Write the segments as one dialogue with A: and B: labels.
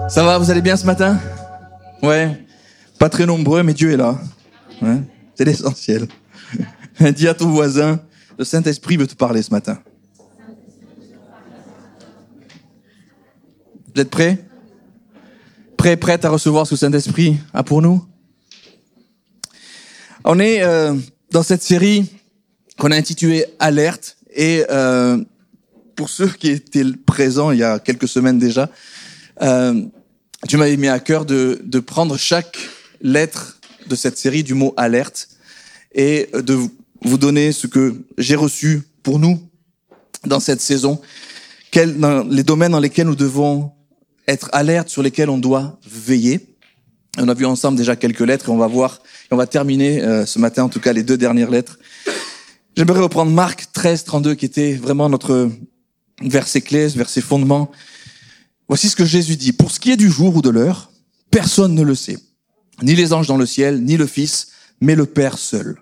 A: Ça va, vous allez bien ce matin? Ouais. Pas très nombreux, mais Dieu est là. Ouais. C'est l'essentiel. Dis à ton voisin, le Saint-Esprit veut te parler ce matin. Vous êtes prêts? Prête à recevoir ce que le Saint-Esprit a pour nous? On est dans cette série qu'on a intitulée Alerte. Et pour ceux qui étaient présents il y a quelques semaines déjà, tu m'avais mis à cœur de prendre chaque lettre de cette série du mot alerte et de vous donner ce que j'ai reçu pour nous dans cette saison, dans les domaines dans lesquels nous devons être alertes, sur lesquels on doit veiller. On a vu ensemble déjà quelques lettres et on va voir, et on va terminer ce matin en tout cas les 2 dernières lettres. J'aimerais reprendre Marc 13, 32 qui était vraiment notre verset clé, ce verset fondement. Voici ce que Jésus dit. Pour ce qui est du jour ou de l'heure, personne ne le sait. Ni les anges dans le ciel, ni le Fils, mais le Père seul.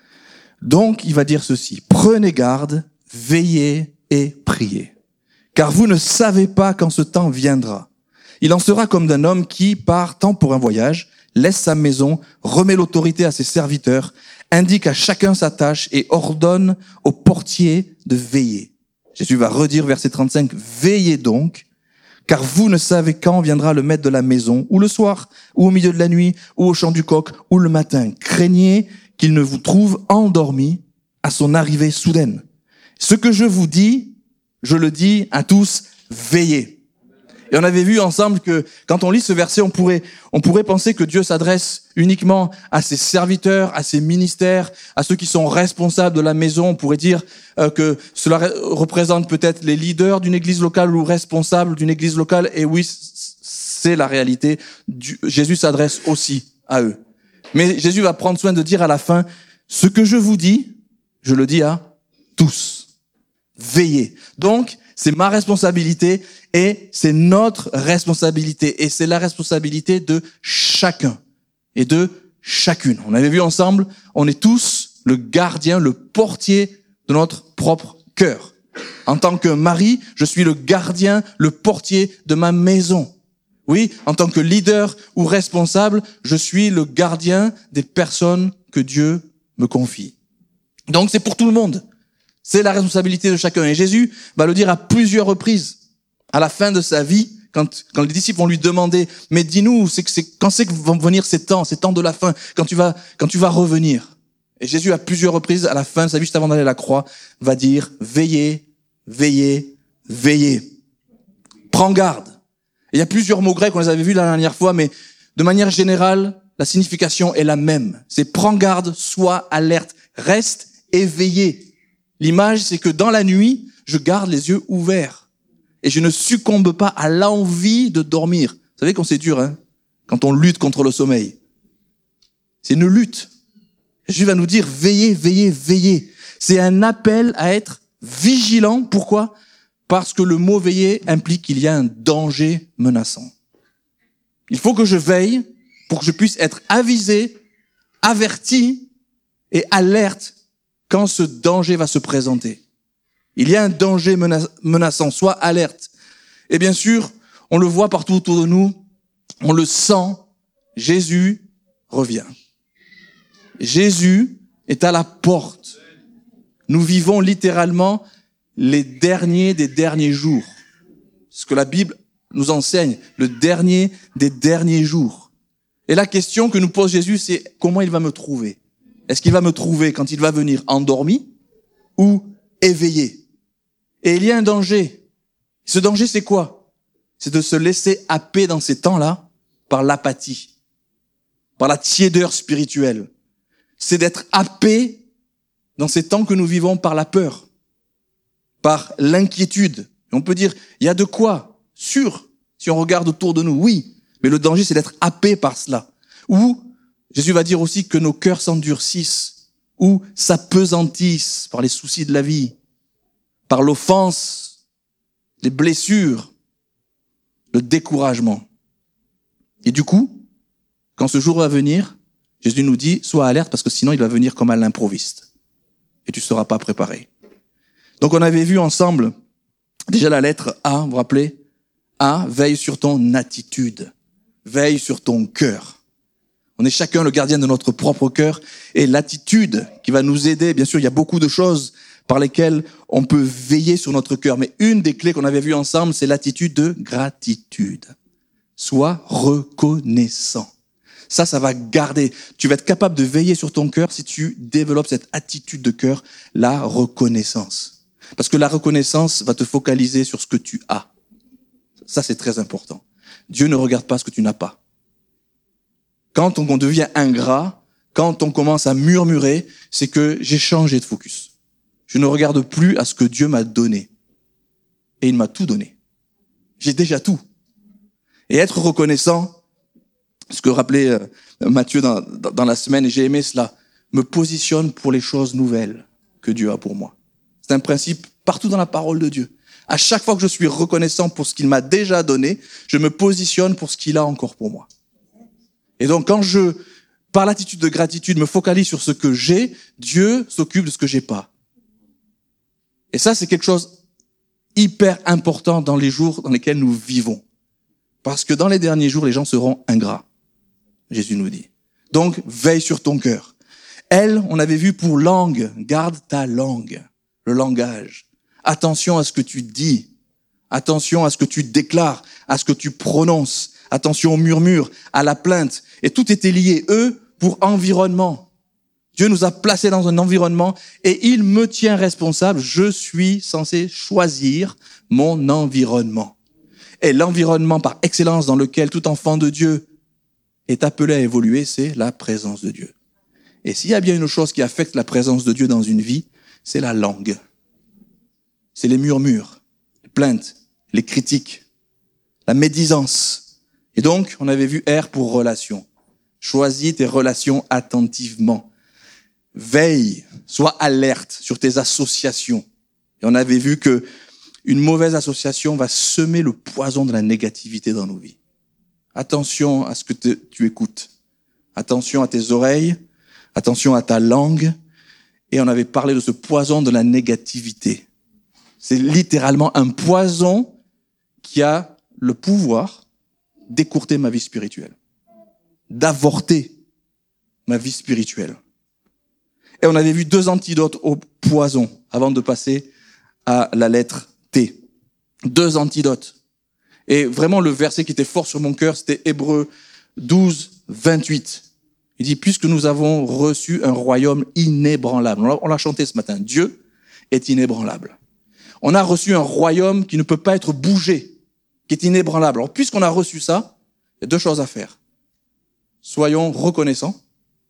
A: Donc, il va dire ceci. Prenez garde, veillez et priez. Car vous ne savez pas quand ce temps viendra. Il en sera comme d'un homme qui, partant pour un voyage, laisse sa maison, remet l'autorité à ses serviteurs, indique à chacun sa tâche et ordonne au portier de veiller. Jésus va redire verset 35, veillez donc, car vous ne savez quand viendra le maître de la maison, ou le soir, ou au milieu de la nuit, ou au chant du coq, ou le matin. Craignez qu'il ne vous trouve endormis à son arrivée soudaine. Ce que je vous dis, je le dis à tous, veillez. Et on avait vu ensemble que quand on lit ce verset, on pourrait penser que Dieu s'adresse uniquement à ses serviteurs, à ses ministères, à ceux qui sont responsables de la maison. On pourrait dire que cela représente peut-être les leaders d'une église locale ou responsables d'une église locale. Et oui, c'est la réalité. Jésus s'adresse aussi à eux. Mais Jésus va prendre soin de dire à la fin, ce que je vous dis, je le dis à tous. Veillez. Donc, c'est ma responsabilité et c'est notre responsabilité. Et c'est la responsabilité de chacun et de chacune. On avait vu ensemble, on est tous le gardien, le portier de notre propre cœur. En tant que mari, je suis le gardien, le portier de ma maison. Oui, en tant que leader ou responsable, je suis le gardien des personnes que Dieu me confie. Donc c'est pour tout le monde. C'est la responsabilité de chacun. Et Jésus va le dire à plusieurs reprises. À la fin de sa vie, quand les disciples vont lui demander, mais dis-nous, quand c'est que vont venir ces temps de la fin, quand tu vas revenir. Et Jésus, à plusieurs reprises, à la fin de sa vie, juste avant d'aller à la croix, va dire, veillez, veillez, veillez. Prends garde. Et il y a plusieurs mots grecs, on les avait vus la dernière fois, mais de manière générale, la signification est la même. C'est prends garde, sois alerte, reste éveillé. L'image, c'est que dans la nuit, je garde les yeux ouverts et je ne succombe pas à l'envie de dormir. Vous savez quand c'est dur, hein, quand on lutte contre le sommeil. C'est une lutte. Jésus va nous dire veillez, veillez, veillez. C'est un appel à être vigilant. Pourquoi? Parce que le mot veiller implique qu'il y a un danger menaçant. Il faut que je veille pour que je puisse être avisé, averti et alerte quand ce danger va se présenter. Il y a un danger menaçant, sois alerte. Et bien sûr, on le voit partout autour de nous, on le sent, Jésus revient. Jésus est à la porte. Nous vivons littéralement les derniers des derniers jours. Ce que la Bible nous enseigne, le dernier des derniers jours. Et la question que nous pose Jésus, c'est comment il va me trouver? Est-ce qu'il va me trouver quand il va venir endormi ou éveillé? Et il y a un danger. Ce danger, c'est quoi? C'est de se laisser happer dans ces temps-là par l'apathie, par la tiédeur spirituelle. C'est d'être happé dans ces temps que nous vivons par la peur, par l'inquiétude. Et on peut dire, il y a de quoi? Sûr, si on regarde autour de nous, oui. Mais le danger, c'est d'être happé par cela. Ou Jésus va dire aussi que nos cœurs s'endurcissent ou s'apesantissent par les soucis de la vie, par l'offense, les blessures, le découragement. Et du coup, quand ce jour va venir, Jésus nous dit, sois alerte parce que sinon il va venir comme à l'improviste. Et tu ne seras pas préparé. Donc on avait vu ensemble déjà la lettre A, vous vous rappelez? A, veille sur ton attitude. Veille sur ton cœur. On est chacun le gardien de notre propre cœur et l'attitude qui va nous aider. Bien sûr, il y a beaucoup de choses par lesquelles on peut veiller sur notre cœur. Mais une des clés qu'on avait vues ensemble, c'est l'attitude de gratitude. Sois reconnaissant. Ça va garder. Tu vas être capable de veiller sur ton cœur si tu développes cette attitude de cœur, la reconnaissance. Parce que la reconnaissance va te focaliser sur ce que tu as. Ça, c'est très important. Dieu ne regarde pas ce que tu n'as pas. Quand on devient ingrat, quand on commence à murmurer, c'est que j'ai changé de focus. Je ne regarde plus à ce que Dieu m'a donné. Et il m'a tout donné. J'ai déjà tout. Et être reconnaissant, ce que rappelait Matthieu dans la semaine, et j'ai aimé cela, me positionne pour les choses nouvelles que Dieu a pour moi. C'est un principe partout dans la parole de Dieu. À chaque fois que je suis reconnaissant pour ce qu'il m'a déjà donné, je me positionne pour ce qu'il a encore pour moi. Et donc quand je, par l'attitude de gratitude, me focalise sur ce que j'ai, Dieu s'occupe de ce que j'ai pas. Et ça, c'est quelque chose hyper important dans les jours dans lesquels nous vivons. Parce que dans les derniers jours, les gens seront ingrats. Jésus nous dit. Donc, veille sur ton cœur. Elle, on avait vu pour langue, garde ta langue, le langage. Attention à ce que tu dis. Attention à ce que tu déclares, à ce que tu prononces. Attention au murmure, à la plainte. Et tout était lié, eux, pour environnement. Dieu nous a placés dans un environnement et il me tient responsable. Je suis censé choisir mon environnement. Et l'environnement par excellence dans lequel tout enfant de Dieu est appelé à évoluer, c'est la présence de Dieu. Et s'il y a bien une chose qui affecte la présence de Dieu dans une vie, c'est la langue. C'est les murmures, les plaintes, les critiques, la médisance. Et donc, on avait vu R pour relation. Choisis tes relations attentivement. Veille, sois alerte sur tes associations. Et on avait vu que une mauvaise association va semer le poison de la négativité dans nos vies. Attention à ce que tu écoutes. Attention à tes oreilles. Attention à ta langue. Et on avait parlé de ce poison de la négativité. C'est littéralement un poison qui a le pouvoir d'écourter ma vie spirituelle, d'avorter ma vie spirituelle. Et on avait vu 2 antidotes au poison avant de passer à la lettre T. 2 antidotes. Et vraiment le verset qui était fort sur mon cœur, c'était Hébreux 12, 28. Il dit, puisque nous avons reçu un royaume inébranlable. On l'a chanté ce matin. Dieu est inébranlable. On a reçu un royaume qui ne peut pas être bougé, qui est inébranlable. Alors, puisqu'on a reçu ça, il y a 2 choses à faire. Soyons reconnaissants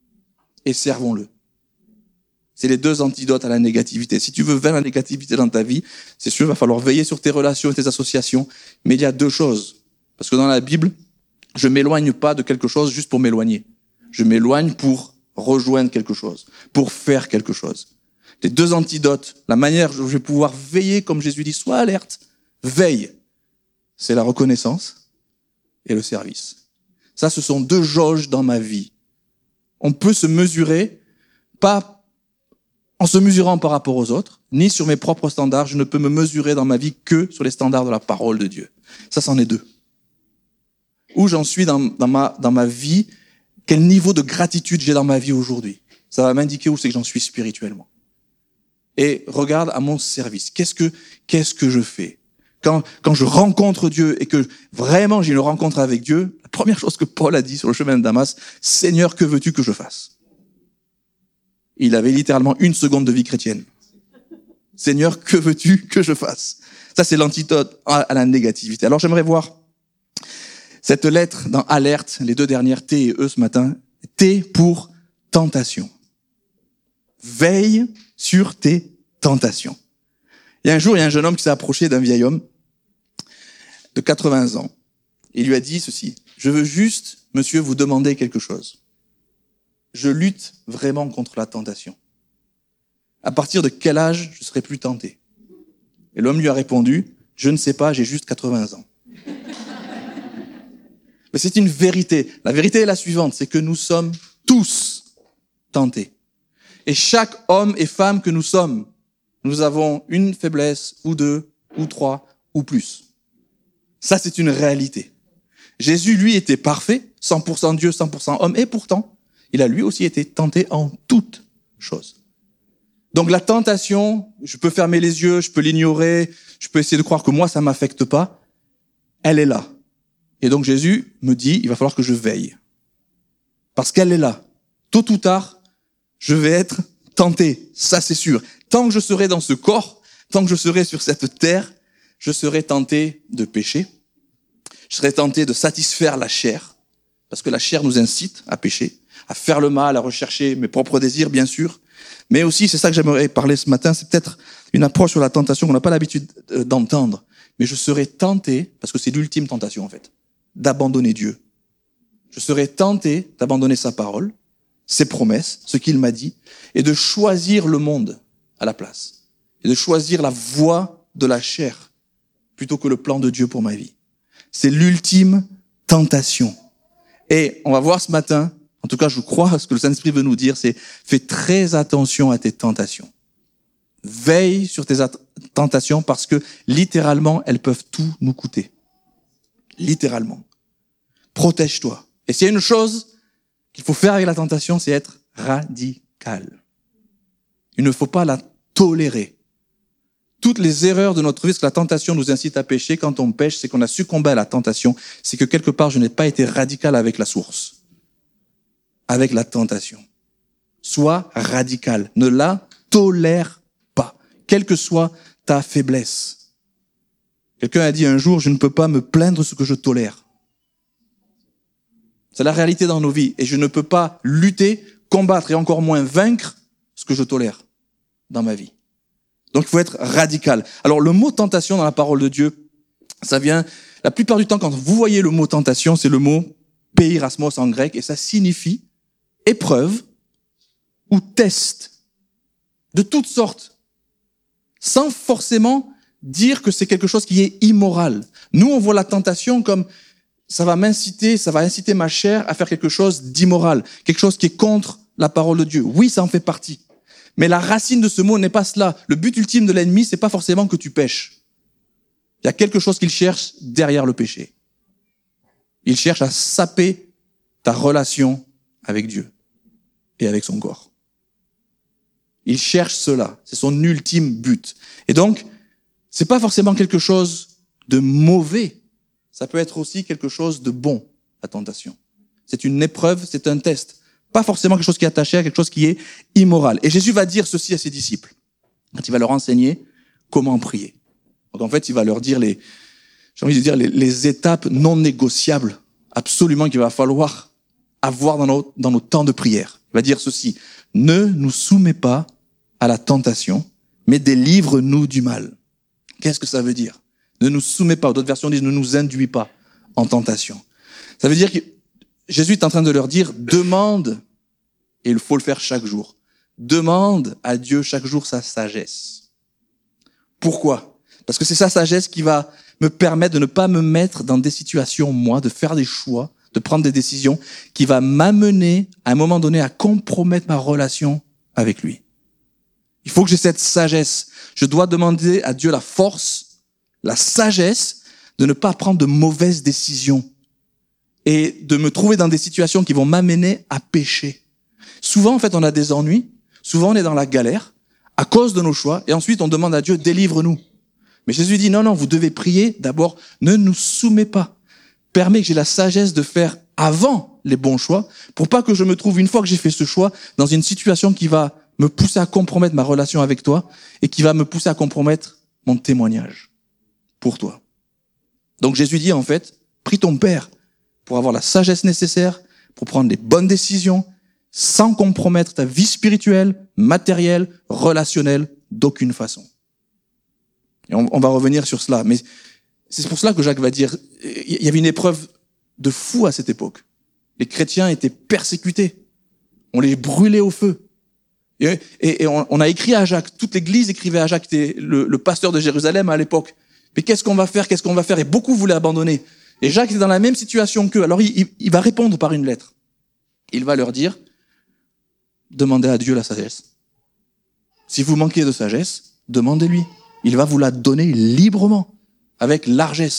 A: et servons-le. C'est les 2 antidotes à la négativité. Si tu veux vaincre la négativité dans ta vie, c'est sûr, il va falloir veiller sur tes relations et tes associations. Mais il y a 2 choses. Parce que dans la Bible, je m'éloigne pas de quelque chose juste pour m'éloigner. Je m'éloigne pour rejoindre quelque chose, pour faire quelque chose. Les 2 antidotes, la manière dont je vais pouvoir veiller, comme Jésus dit, sois alerte, veille. C'est la reconnaissance et le service. Ça, ce sont 2 jauges dans ma vie. On peut se mesurer, pas en se mesurant par rapport aux autres, ni sur mes propres standards. Je ne peux me mesurer dans ma vie que sur les standards de la parole de Dieu. Ça, c'en est 2. Où j'en suis dans ma vie, quel niveau de gratitude j'ai dans ma vie aujourd'hui. Ça va m'indiquer où c'est que j'en suis spirituellement. Et regarde à mon service. Qu'est-ce que je fais? Quand je rencontre Dieu et que vraiment j'ai une rencontre avec Dieu, la première chose que Paul a dit sur le chemin de Damas, Seigneur, que veux-tu que je fasse? Il avait littéralement 1 seconde de vie chrétienne. Seigneur, que veux-tu que je fasse? Ça, c'est l'antidote à la négativité. Alors, j'aimerais voir cette lettre dans Alerte, les 2 dernières T et E ce matin. T pour tentation. Veille sur tes tentations. Il y a un jour, il y a un jeune homme qui s'est approché d'un vieil homme de 80 ans. Il lui a dit ceci. Je veux juste, monsieur, vous demander quelque chose. Je lutte vraiment contre la tentation. À partir de quel âge je serai plus tenté? Et l'homme lui a répondu, je ne sais pas, j'ai juste 80 ans. Mais c'est une vérité. La vérité est la suivante, c'est que nous sommes tous tentés. Et chaque homme et femme que nous sommes, nous avons une faiblesse, ou 2, ou 3, ou plus. Ça, c'est une réalité. Jésus, lui, était parfait, 100% Dieu, 100% homme, et pourtant, il a lui aussi été tenté en toutes choses. Donc la tentation, je peux fermer les yeux, je peux l'ignorer, je peux essayer de croire que moi, ça m'affecte pas. Elle est là. Et donc Jésus me dit, il va falloir que je veille. Parce qu'elle est là. Tôt ou tard, je vais être tenté. Ça, c'est sûr. Tant que je serai dans ce corps, tant que je serai sur cette terre, je serai tenté de pécher. Je serai tenté de satisfaire la chair. Parce que la chair nous incite à pécher, à faire le mal, à rechercher mes propres désirs, bien sûr. Mais aussi, c'est ça que j'aimerais parler ce matin, c'est peut-être une approche sur la tentation qu'on n'a pas l'habitude d'entendre. Mais je serai tenté, parce que c'est l'ultime tentation en fait, d'abandonner Dieu. Je serai tenté d'abandonner sa parole, ses promesses, ce qu'il m'a dit, et de choisir le monde à la place. Et de choisir la voie de la chair, plutôt que le plan de Dieu pour ma vie. C'est l'ultime tentation. Et on va voir ce matin, en tout cas je crois, ce que le Saint-Esprit veut nous dire, c'est fais très attention à tes tentations. Veille sur tes tentations parce que littéralement, elles peuvent tout nous coûter. Littéralement. Protège-toi. Et s'il y a une chose qu'il faut faire avec la tentation, c'est être radical. Il ne faut pas la tolérer. Toutes les erreurs de notre vie, parce que la tentation nous incite à pécher, quand on pêche, c'est qu'on a succombé à la tentation, c'est que quelque part, je n'ai pas été radical avec la source, avec la tentation. Sois radical. Ne la tolère pas, quelle que soit ta faiblesse. Quelqu'un a dit un jour, je ne peux pas me plaindre de ce que je tolère. C'est la réalité dans nos vies. Et je ne peux pas lutter, combattre et encore moins vaincre ce que je tolère dans ma vie. Donc il faut être radical. Alors le mot tentation dans la parole de Dieu, ça vient, la plupart du temps quand vous voyez le mot tentation, c'est le mot peirasmos en grec et ça signifie épreuve ou test de toutes sortes, sans forcément dire que c'est quelque chose qui est immoral. Nous, on voit la tentation comme ça va inciter ma chair à faire quelque chose d'immoral, quelque chose qui est contre la parole de Dieu. Oui, ça en fait partie. Mais la racine de ce mot n'est pas cela. Le but ultime de l'ennemi, c'est pas forcément que tu pêches. Il y a quelque chose qu'il cherche derrière le péché. Il cherche à saper ta relation avec Dieu et avec son corps. Il cherche cela. C'est son ultime but. Et donc, c'est pas forcément quelque chose de mauvais. Ça peut être aussi quelque chose de bon, la tentation. C'est une épreuve, c'est un test. Pas forcément quelque chose qui est attaché à quelque chose qui est immoral. Et Jésus va dire ceci à ses disciples, quand il va leur enseigner comment prier. Donc en fait, il va leur dire les étapes non négociables, absolument qu'il va falloir avoir dans nos temps de prière. Il va dire ceci, ne nous soumets pas à la tentation, mais délivre-nous du mal. Qu'est-ce que ça veut dire? Ne nous soumets pas, d'autres versions disent ne nous induis pas en tentation. Ça veut dire que Jésus est en train de leur dire, demande, et il faut le faire chaque jour. Demande à Dieu chaque jour sa sagesse. Pourquoi? Parce que c'est sa sagesse qui va me permettre de ne pas me mettre dans des situations, moi, de faire des choix, de prendre des décisions, qui va m'amener, à un moment donné, à compromettre ma relation avec lui. Il faut que j'ai cette sagesse. Je dois demander à Dieu la force, la sagesse, de ne pas prendre de mauvaises décisions. Et de me trouver dans des situations qui vont m'amener à pécher. Souvent, en fait, on a des ennuis. Souvent, on est dans la galère à cause de nos choix. Et ensuite, on demande à Dieu, délivre-nous. Mais Jésus dit, non, vous devez prier. D'abord, ne nous soumets pas. Permets que j'ai la sagesse de faire avant les bons choix pour pas que je me trouve, une fois que j'ai fait ce choix, dans une situation qui va me pousser à compromettre ma relation avec toi et qui va me pousser à compromettre mon témoignage pour toi. Donc, Jésus dit, en fait, prie ton Père pour avoir la sagesse nécessaire, pour prendre les bonnes décisions, sans compromettre ta vie spirituelle, matérielle, relationnelle, d'aucune façon. Et on va revenir sur cela. Mais c'est pour cela que Jacques va dire, il y avait une épreuve de fou à cette époque. Les chrétiens étaient persécutés. On les brûlait au feu. Et on a écrit à Jacques, toute l'église écrivait à Jacques, qui était le pasteur de Jérusalem à l'époque. Mais qu'est-ce qu'on va faire? Et beaucoup voulaient abandonner. Et Jacques était dans la même situation qu'eux. Alors il va répondre par une lettre. Il va leur dire, demandez à Dieu la sagesse. Si vous manquez de sagesse, demandez-lui. Il va vous la donner librement, avec largesse.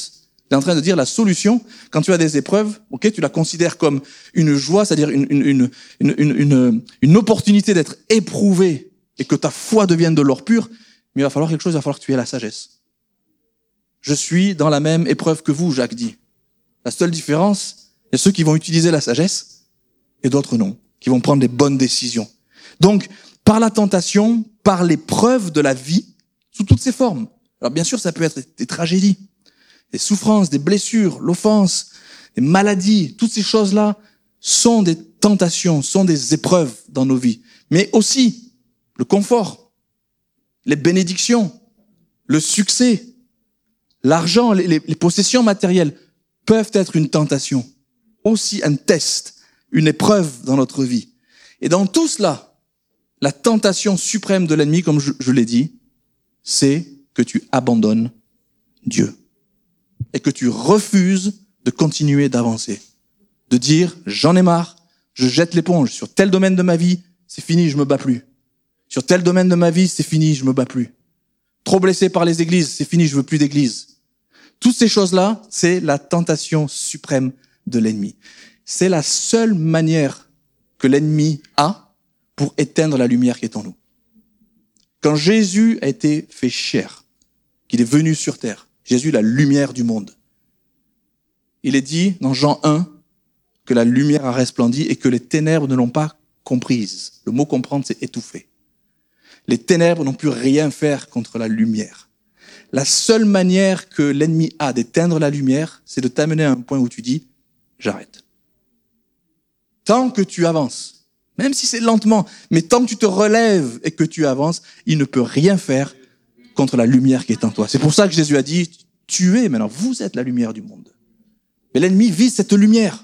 A: Il est en train de dire la solution, quand tu as des épreuves, ok, tu la considères comme une joie, c'est-à-dire une opportunité d'être éprouvé et que ta foi devienne de l'or pur, mais il va falloir quelque chose, il va falloir que tu aies la sagesse. Je suis dans la même épreuve que vous, Jacques dit. La seule différence, il y a ceux qui vont utiliser la sagesse et d'autres non, qui vont prendre les bonnes décisions. Donc, par la tentation, par l'épreuve de la vie, sous toutes ses formes. Alors bien sûr, ça peut être des tragédies, des souffrances, des blessures, l'offense, des maladies, toutes ces choses-là sont des tentations, sont des épreuves dans nos vies. Mais aussi le confort, les bénédictions, le succès, l'argent, les possessions matérielles peuvent être une tentation, aussi un test, une épreuve dans notre vie. Et dans tout cela, la tentation suprême de l'ennemi, comme je l'ai dit, c'est que tu abandonnes Dieu et que tu refuses de continuer d'avancer, de dire « j'en ai marre, je jette l'éponge sur tel domaine de ma vie, c'est fini, je me bats plus. Sur tel domaine de ma vie, c'est fini, je me bats plus. Trop blessé par les églises, c'est fini, je veux plus d'église. » Toutes ces choses-là, c'est la tentation suprême de l'ennemi. C'est la seule manière que l'ennemi a pour éteindre la lumière qui est en nous. Quand Jésus a été fait chair, qu'il est venu sur terre, Jésus, la lumière du monde, il est dit dans Jean 1 que la lumière a resplendi et que les ténèbres ne l'ont pas comprise. Le mot comprendre, c'est étouffer. Les ténèbres n'ont pu rien faire contre la lumière. La seule manière que l'ennemi a d'éteindre la lumière, c'est de t'amener à un point où tu dis « j'arrête ». Tant que tu avances, même si c'est lentement, mais tant que tu te relèves et que tu avances, il ne peut rien faire contre la lumière qui est en toi. C'est pour ça que Jésus a dit « tu es maintenant, vous êtes la lumière du monde ». Mais l'ennemi vise cette lumière.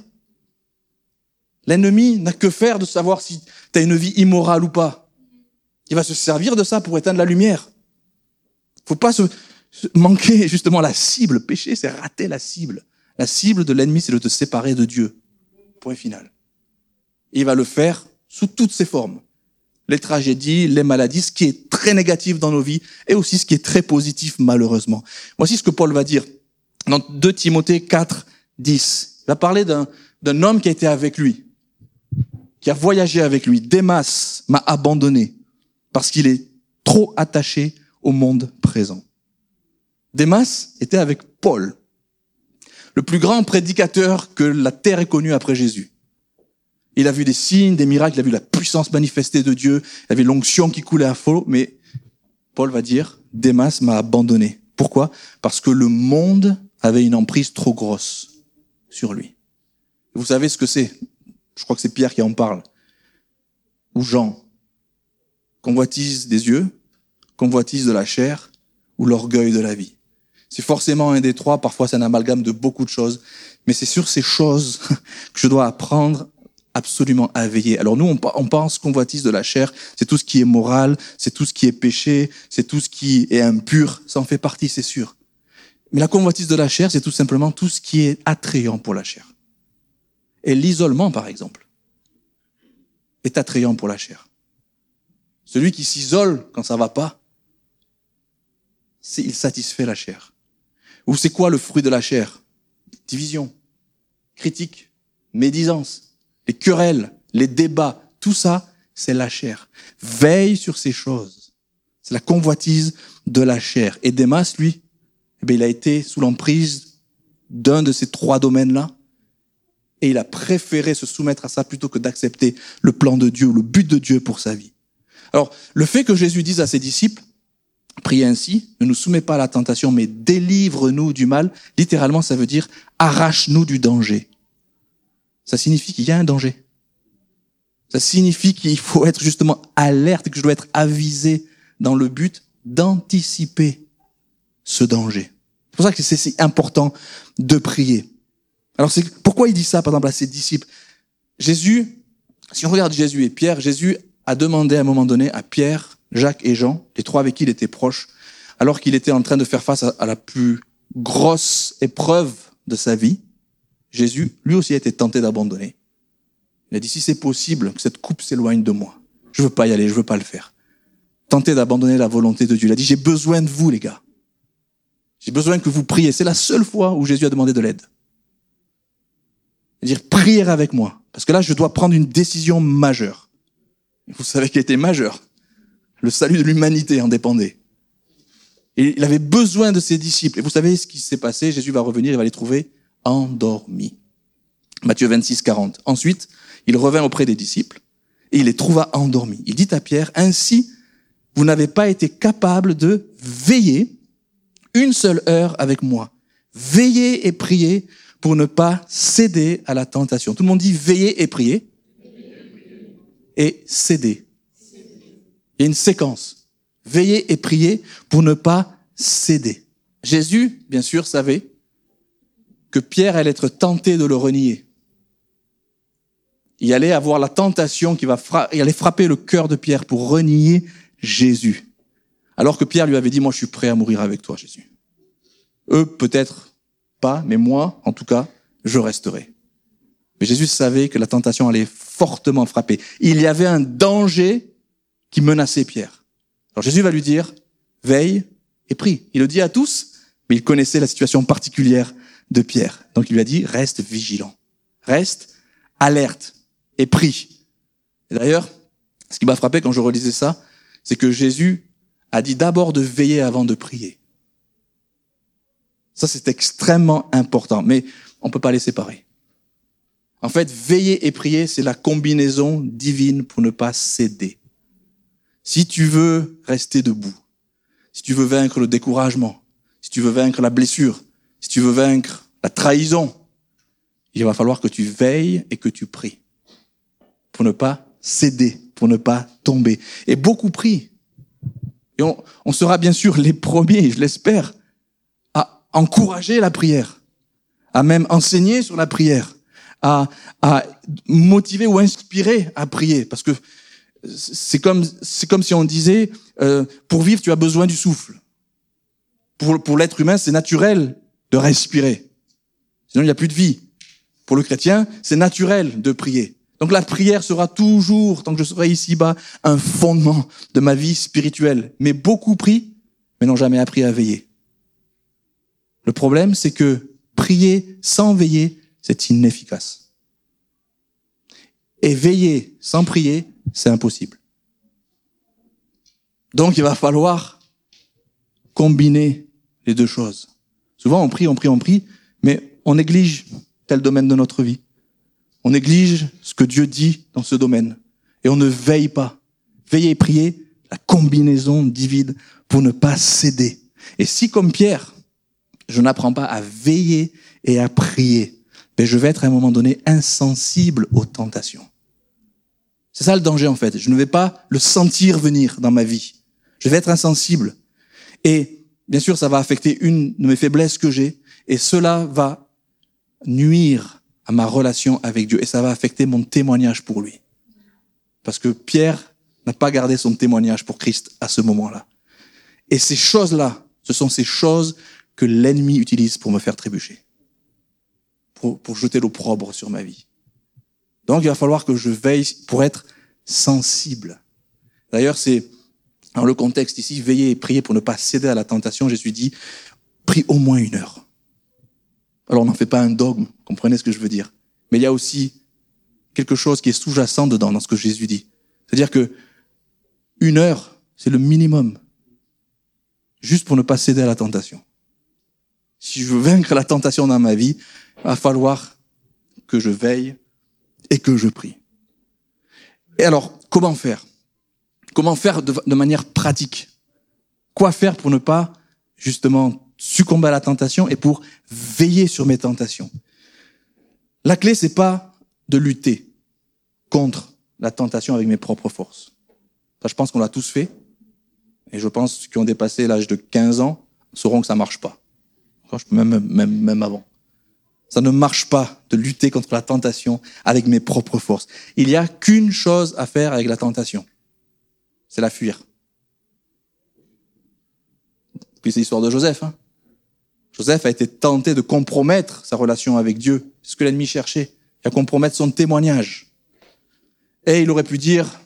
A: L'ennemi n'a que faire de savoir si tu as une vie immorale ou pas. Il va se servir de ça pour éteindre la lumière. Faut pas se manquer justement la cible. Le péché, c'est rater la cible. La cible de l'ennemi, c'est de te séparer de Dieu. Point final. Et il va le faire sous toutes ses formes. Les tragédies, les maladies, ce qui est très négatif dans nos vies et aussi ce qui est très positif malheureusement. Voici ce que Paul va dire dans 2 Timothée 4, 10. Il va parler d'un homme qui a été avec lui, qui a voyagé avec lui. Démas m'a abandonné parce qu'il est trop attaché au monde présent. Démas était avec Paul, le plus grand prédicateur que la terre ait connu après Jésus. Il a vu des signes, des miracles, il a vu la puissance manifestée de Dieu, il avait l'onction qui coulait à flot, mais Paul va dire, Démas m'a abandonné. Pourquoi? Parce que le monde avait une emprise trop grosse sur lui. Vous savez ce que c'est? Je crois que c'est Pierre qui en parle. Ou Jean. Convoitise des yeux, convoitise de la chair, ou l'orgueil de la vie. C'est forcément un des trois, parfois c'est un amalgame de beaucoup de choses, mais c'est sur ces choses que je dois apprendre absolument à veiller. Alors nous, on pense convoitise de la chair, c'est tout ce qui est moral, c'est tout ce qui est péché, c'est tout ce qui est impur, ça en fait partie, c'est sûr. Mais la convoitise de la chair, c'est tout simplement tout ce qui est attrayant pour la chair. Et l'isolement, par exemple, est attrayant pour la chair. Celui qui s'isole quand ça va pas, il satisfait la chair. Ou c'est quoi le fruit de la chair? Division, critique, médisance, les querelles, les débats, tout ça, c'est la chair. Veille sur ces choses. C'est la convoitise de la chair. Et Démas, lui, il a été sous l'emprise d'un de ces 3 domaines-là, et il a préféré se soumettre à ça plutôt que d'accepter le plan de Dieu, le but de Dieu pour sa vie. Alors, le fait que Jésus dise à ses disciples, priez ainsi, ne nous soumets pas à la tentation, mais délivre-nous du mal, littéralement, ça veut dire arrache-nous du danger. Ça signifie qu'il y a un danger. Ça signifie qu'il faut être justement alerte et que je dois être avisé dans le but d'anticiper ce danger. C'est pour ça que c'est si important de prier. Alors pourquoi il dit ça, par exemple, à ses disciples? Jésus, si on regarde Jésus et Pierre, Jésus a demandé à un moment donné à Pierre, Jacques et Jean, les 3 avec qui il était proche, alors qu'il était en train de faire face à la plus grosse épreuve de sa vie, Jésus, lui aussi, a été tenté d'abandonner. Il a dit, si c'est possible, que cette coupe s'éloigne de moi. Je veux pas y aller, je veux pas le faire. Tenté d'abandonner la volonté de Dieu. Il a dit, j'ai besoin de vous, les gars. J'ai besoin que vous priez. C'est la seule fois où Jésus a demandé de l'aide. C'est-à-dire, priez avec moi. Parce que là, je dois prendre une décision majeure. Vous savez qu'elle était majeure. Le salut de l'humanité en dépendait. Et il avait besoin de ses disciples. Et vous savez ce qui s'est passé? Jésus va revenir, il va les trouver endormis. Matthieu 26, 40. Ensuite, il revint auprès des disciples et il les trouva endormis. Il dit à Pierre, ainsi, vous n'avez pas été capable de veiller une seule heure avec moi. Veillez et priez pour ne pas céder à la tentation. Tout le monde dit veillez et priez. Et céder. Il y a une séquence. Veillez et priez pour ne pas céder. Jésus, bien sûr, savait que Pierre allait être tenté de le renier. Il allait avoir la tentation il allait frapper le cœur de Pierre pour renier Jésus. Alors que Pierre lui avait dit, moi je suis prêt à mourir avec toi, Jésus. Eux, peut-être pas, mais moi, en tout cas, je resterai. Mais Jésus savait que la tentation allait fortement frapper. Il y avait un danger qui menaçait Pierre. Alors Jésus va lui dire, veille et prie. Il le dit à tous, mais il connaissait la situation particulière de Pierre. Donc il lui a dit, reste vigilant, reste alerte et prie. Et d'ailleurs, ce qui m'a frappé quand je relisais ça, c'est que Jésus a dit d'abord de veiller avant de prier. Ça, c'est extrêmement important, mais on ne peut pas les séparer. En fait, veiller et prier, c'est la combinaison divine pour ne pas céder. Si tu veux rester debout, si tu veux vaincre le découragement, si tu veux vaincre la blessure, si tu veux vaincre la trahison, il va falloir que tu veilles et que tu pries pour ne pas céder, pour ne pas tomber. Et beaucoup prient. Et on sera bien sûr les premiers, je l'espère, à encourager la prière, à même enseigner sur la prière, à motiver ou inspirer à prier. Parce que c'est comme si on disait, pour vivre, tu as besoin du souffle. Pour l'être humain, c'est naturel de respirer. Sinon, il n'y a plus de vie. Pour le chrétien, c'est naturel de prier. Donc la prière sera toujours, tant que je serai ici-bas, un fondement de ma vie spirituelle. Mais beaucoup prient, mais n'ont jamais appris à veiller. Le problème, c'est que prier sans veiller, c'est inefficace. Et veiller sans prier, c'est impossible. Donc il va falloir combiner les deux choses. Souvent on prie, mais on néglige tel domaine de notre vie. On néglige ce que Dieu dit dans ce domaine. Et on ne veille pas. Veiller et prier, la combinaison divine pour ne pas céder. Et si, comme Pierre, je n'apprends pas à veiller et à prier, ben je vais être à un moment donné insensible aux tentations. C'est ça le danger en fait. Je ne vais pas le sentir venir dans ma vie. Je vais être insensible. Et bien sûr, ça va affecter une de mes faiblesses que j'ai. Et cela va nuire à ma relation avec Dieu. Et ça va affecter mon témoignage pour lui. Parce que Pierre n'a pas gardé son témoignage pour Christ à ce moment-là. Et ces choses-là, ce sont ces choses que l'ennemi utilise pour me faire trébucher. Pour jeter l'opprobre sur ma vie. Donc il va falloir que je veille pour être sensible. D'ailleurs, c'est dans le contexte ici, veiller et prier pour ne pas céder à la tentation. Jésus dit, prie au moins 1 heure. Alors on n'en fait pas un dogme, comprenez ce que je veux dire. Mais il y a aussi quelque chose qui est sous-jacent dedans, dans ce que Jésus dit. C'est-à-dire que 1 heure, c'est le minimum. Juste pour ne pas céder à la tentation. Si je veux vaincre la tentation dans ma vie, il va falloir que je veille et que je prie. Et alors, comment faire? Comment faire de manière pratique? Quoi faire pour ne pas, justement, succomber à la tentation et pour veiller sur mes tentations? La clé, c'est pas de lutter contre la tentation avec mes propres forces. Ça, je pense qu'on l'a tous fait. Et je pense que ceux qui ont dépassé l'âge de 15 ans sauront que ça marche pas. Même avant. Ça ne marche pas de lutter contre la tentation avec mes propres forces. Il n'y a qu'une chose à faire avec la tentation. C'est la fuir. Puis c'est l'histoire de Joseph. Joseph a été tenté de compromettre sa relation avec Dieu. C'est ce que l'ennemi cherchait. Il a compromettre son témoignage. Et il aurait pu dire,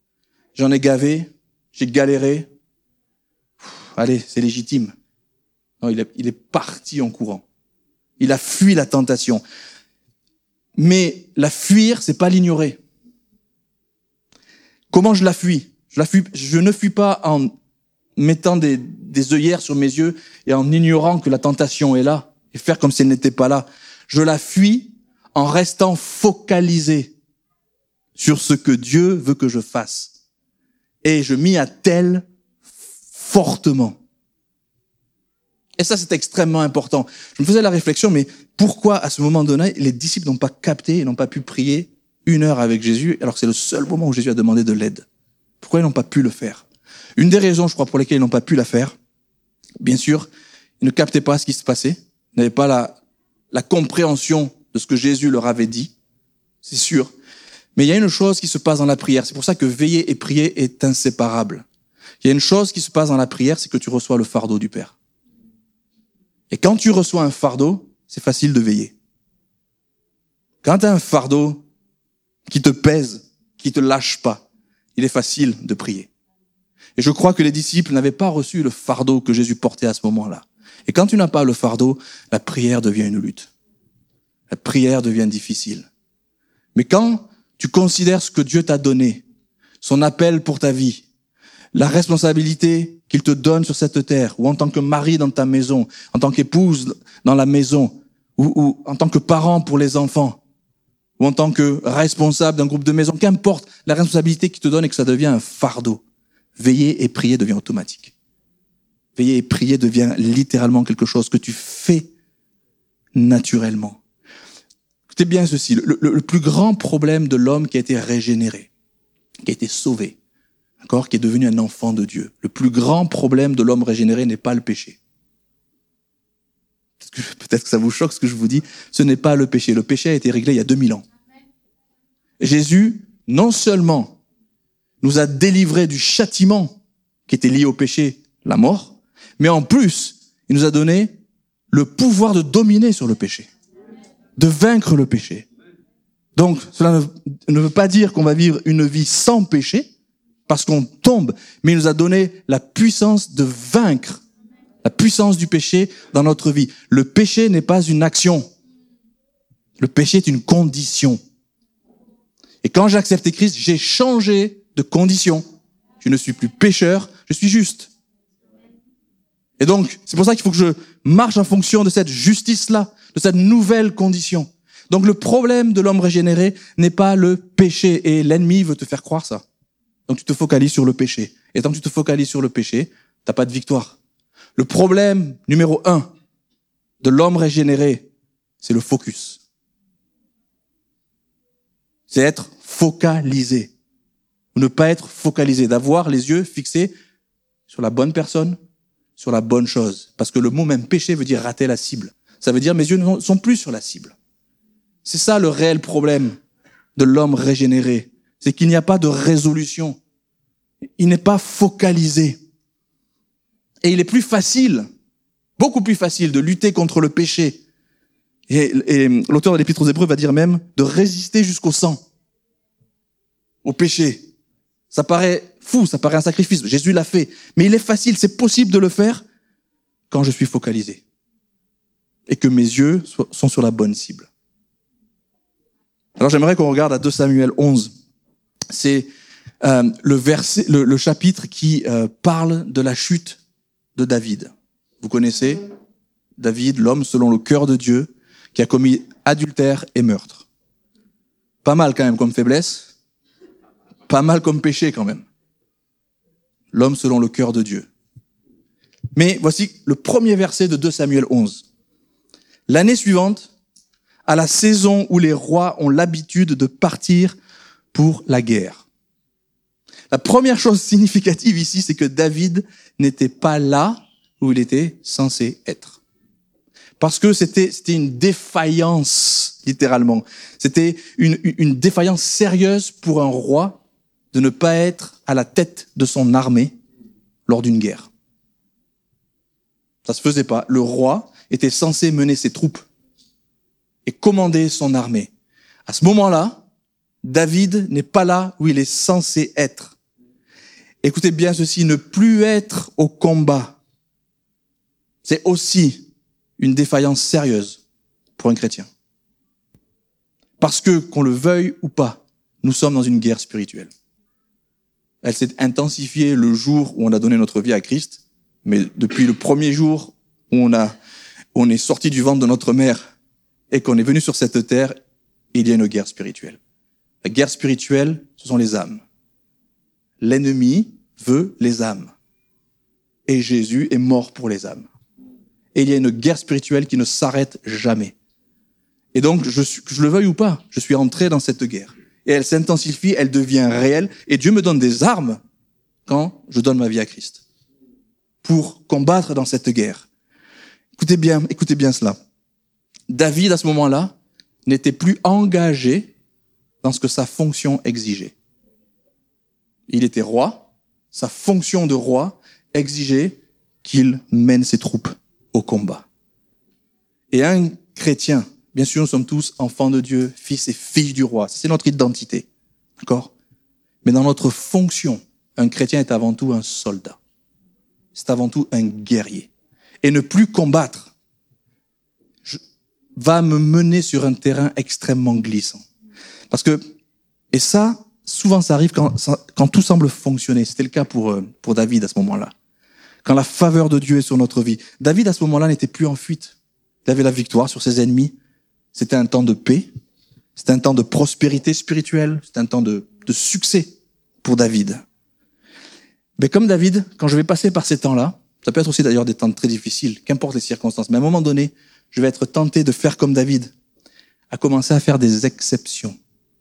A: j'en ai gavé, j'ai galéré. Allez, c'est légitime. Non, il est parti en courant. Il a fui la tentation. Mais la fuir, c'est pas l'ignorer. Comment je la fuis? Je ne fuis pas en mettant des œillères sur mes yeux et en ignorant que la tentation est là et faire comme si elle n'était pas là. Je la fuis en restant focalisé sur ce que Dieu veut que je fasse. Et je m'y attelle fortement. Et ça, c'est extrêmement important. Je me faisais la réflexion, mais pourquoi à ce moment donné, les disciples n'ont pas capté et n'ont pas pu prier 1 heure avec Jésus, alors que c'est le seul moment où Jésus a demandé de l'aide? Pourquoi ils n'ont pas pu le faire? Une des raisons, je crois, pour lesquelles ils n'ont pas pu la faire, bien sûr, ils ne captaient pas ce qui se passait, ils n'avaient pas la compréhension de ce que Jésus leur avait dit, c'est sûr. Mais il y a une chose qui se passe dans la prière. C'est pour ça que veiller et prier est inséparable. Il y a une chose qui se passe dans la prière, c'est que tu reçois le fardeau du Père. Et quand tu reçois un fardeau, c'est facile de veiller. Quand tu as un fardeau qui te pèse, qui te lâche pas, il est facile de prier. Et je crois que les disciples n'avaient pas reçu le fardeau que Jésus portait à ce moment-là. Et quand tu n'as pas le fardeau, la prière devient une lutte. La prière devient difficile. Mais quand tu considères ce que Dieu t'a donné, son appel pour ta vie, la responsabilité qu'il te donne sur cette terre, ou en tant que mari dans ta maison, en tant qu'épouse dans la maison, ou en tant que parent pour les enfants, ou en tant que responsable d'un groupe de maison, qu'importe la responsabilité qu'il te donne et que ça devient un fardeau, veiller et prier devient automatique. Veiller et prier devient littéralement quelque chose que tu fais naturellement. Écoutez bien ceci, le plus grand problème de l'homme qui a été régénéré, qui a été sauvé, d'accord, qui est devenu un enfant de Dieu, le plus grand problème de l'homme régénéré n'est pas le péché. Peut-être que ça vous choque ce que je vous dis, ce n'est pas le péché. Le péché a été réglé il y a 2000 ans. Jésus, non seulement nous a délivrés du châtiment qui était lié au péché, la mort, mais en plus, il nous a donné le pouvoir de dominer sur le péché, de vaincre le péché. Donc, cela ne veut pas dire qu'on va vivre une vie sans péché, parce qu'on tombe, mais il nous a donné la puissance de vaincre, la puissance du péché dans notre vie. Le péché n'est pas une action. Le péché est une condition. Et quand j'ai accepté Christ, j'ai changé de condition. Je ne suis plus pécheur, je suis juste. Et donc, c'est pour ça qu'il faut que je marche en fonction de cette justice-là, de cette nouvelle condition. Donc le problème de l'homme régénéré n'est pas le péché, et l'ennemi veut te faire croire ça. Donc tu te focalises sur le péché. Et tant que tu te focalises sur le péché, t'as pas de victoire. Le problème numéro 1 de l'homme régénéré, c'est le focus. C'est être focalisé. Ou ne pas être focalisé, d'avoir les yeux fixés sur la bonne personne, sur la bonne chose. Parce que le mot même péché veut dire rater la cible. Ça veut dire mes yeux ne sont plus sur la cible. C'est ça le réel problème de l'homme régénéré. C'est qu'il n'y a pas de résolution. Il n'est pas focalisé. Et il est plus facile, beaucoup plus facile de lutter contre le péché. Et l'auteur de l'Épître aux Hébreux va dire même de résister jusqu'au sang, au péché. Ça paraît fou, ça paraît un sacrifice. Jésus l'a fait. Mais il est facile, c'est possible de le faire quand je suis focalisé. Et que mes yeux sont sur la bonne cible. Alors j'aimerais qu'on regarde à 2 Samuel 11. C'est le chapitre qui parle de la chute de David. Vous connaissez David, l'homme selon le cœur de Dieu, qui a commis adultère et meurtre. Pas mal quand même comme faiblesse, pas mal comme péché quand même. L'homme selon le cœur de Dieu. Mais voici le premier verset de 2 Samuel 11. L'année suivante, à la saison où les rois ont l'habitude de partir pour la guerre. La première chose significative ici, c'est que David n'était pas là où il était censé être. Parce que c'était une défaillance, littéralement. C'était une défaillance sérieuse pour un roi de ne pas être à la tête de son armée lors d'une guerre. Ça se faisait pas. Le roi était censé mener ses troupes et commander son armée. À ce moment-là, David n'est pas là où il est censé être. Écoutez bien ceci, ne plus être au combat. c'est aussi une défaillance sérieuse pour un chrétien. Parce que, qu'on le veuille ou pas, nous sommes dans une guerre spirituelle. Elle s'est intensifiée le jour où on a donné notre vie à Christ, mais depuis le premier jour où on est sorti du ventre de notre mère et qu'on est venu sur cette terre, il y a une guerre spirituelle. La guerre spirituelle, ce sont les âmes. L'ennemi veut les âmes. Et Jésus est mort pour les âmes. Et il y a une guerre spirituelle qui ne s'arrête jamais. Et donc, que je le veuille ou pas, je suis entré dans cette guerre. Et elle s'intensifie, elle devient réelle. Et Dieu me donne des armes quand je donne ma vie à Christ. Pour combattre dans cette guerre. Écoutez bien cela. David, à ce moment-là, n'était plus engagé dans ce que sa fonction exigeait. Il était roi. Sa fonction de roi exigeait qu'il mène ses troupes au combat. Et un chrétien, bien sûr, nous sommes tous enfants de Dieu, fils et filles du roi. C'est notre identité. D'accord? Mais dans notre fonction, un chrétien est avant tout un soldat. C'est avant tout un guerrier. Et ne plus combattre va me mener sur un terrain extrêmement glissant. Parce que, et ça, souvent ça arrive quand tout semble fonctionner. C'était le cas pour David à ce moment-là. Quand la faveur de Dieu est sur notre vie. David à ce moment-là n'était plus en fuite. Il avait la victoire sur ses ennemis. C'était un temps de paix. C'était un temps de prospérité spirituelle. C'était un temps de succès pour David. Mais comme David, quand je vais passer par ces temps-là, ça peut être aussi d'ailleurs des temps très difficiles, qu'importe les circonstances, mais à un moment donné, je vais être tenté de faire comme David, à commencer à faire des exceptions.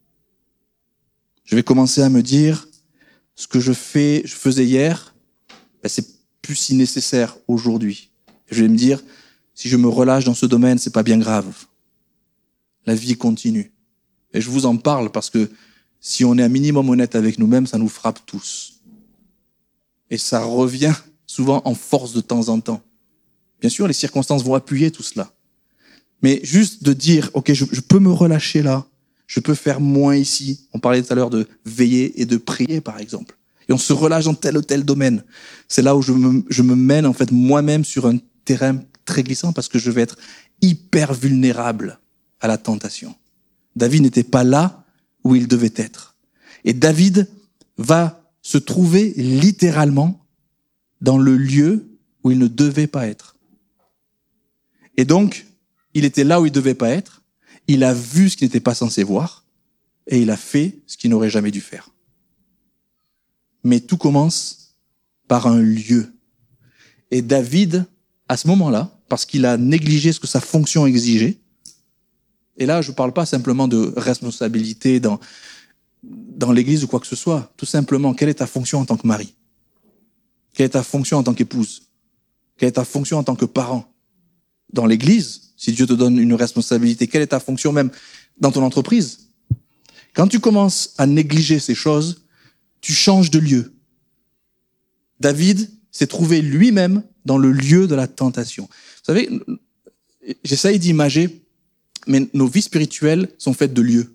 A: Je vais commencer à me dire, ce que je faisais hier, c'est plus si nécessaire aujourd'hui. Je vais me dire, si je me relâche dans ce domaine, c'est pas bien grave. La vie continue. Et je vous en parle parce que si on est un minimum honnête avec nous-mêmes, ça nous frappe tous. Et ça revient souvent en force de temps en temps. Bien sûr, les circonstances vont appuyer tout cela. Mais juste de dire, ok, je peux me relâcher là, je peux faire moins ici. On parlait tout à l'heure de veiller et de prier, par exemple. Et on se relâche dans tel ou tel domaine. C'est là où je me mène, en fait, moi-même sur un terrain très glissant parce que je vais être hyper vulnérable à la tentation. David n'était pas là où il devait être. Et David va se trouver littéralement dans le lieu où il ne devait pas être. Et donc, il était là où il devait pas être, il a vu ce qu'il n'était pas censé voir, et il a fait ce qu'il n'aurait jamais dû faire. Mais tout commence par un lieu. Et David, à ce moment-là, parce qu'il a négligé ce que sa fonction exigeait, et là, je ne parle pas simplement de responsabilité dans l'église ou quoi que ce soit, tout simplement, quelle est ta fonction en tant que mari? Quelle est ta fonction en tant qu'épouse? Quelle est ta fonction en tant que parent? Dans l'église, si Dieu te donne une responsabilité, quelle est ta fonction même dans ton entreprise? Quand tu commences à négliger ces choses, tu changes de lieu. David s'est trouvé lui-même dans le lieu de la tentation. Vous savez, j'essaye d'imager, mais nos vies spirituelles sont faites de lieux.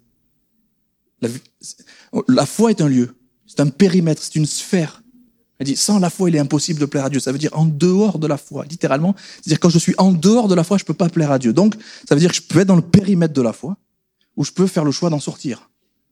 A: La foi est un lieu, c'est un périmètre, c'est une sphère. Elle dit, sans la foi, il est impossible de plaire à Dieu. Ça veut dire en dehors de la foi, littéralement. C'est-à-dire quand je suis en dehors de la foi, je peux pas plaire à Dieu. Donc, ça veut dire que je peux être dans le périmètre de la foi, ou je peux faire le choix d'en sortir.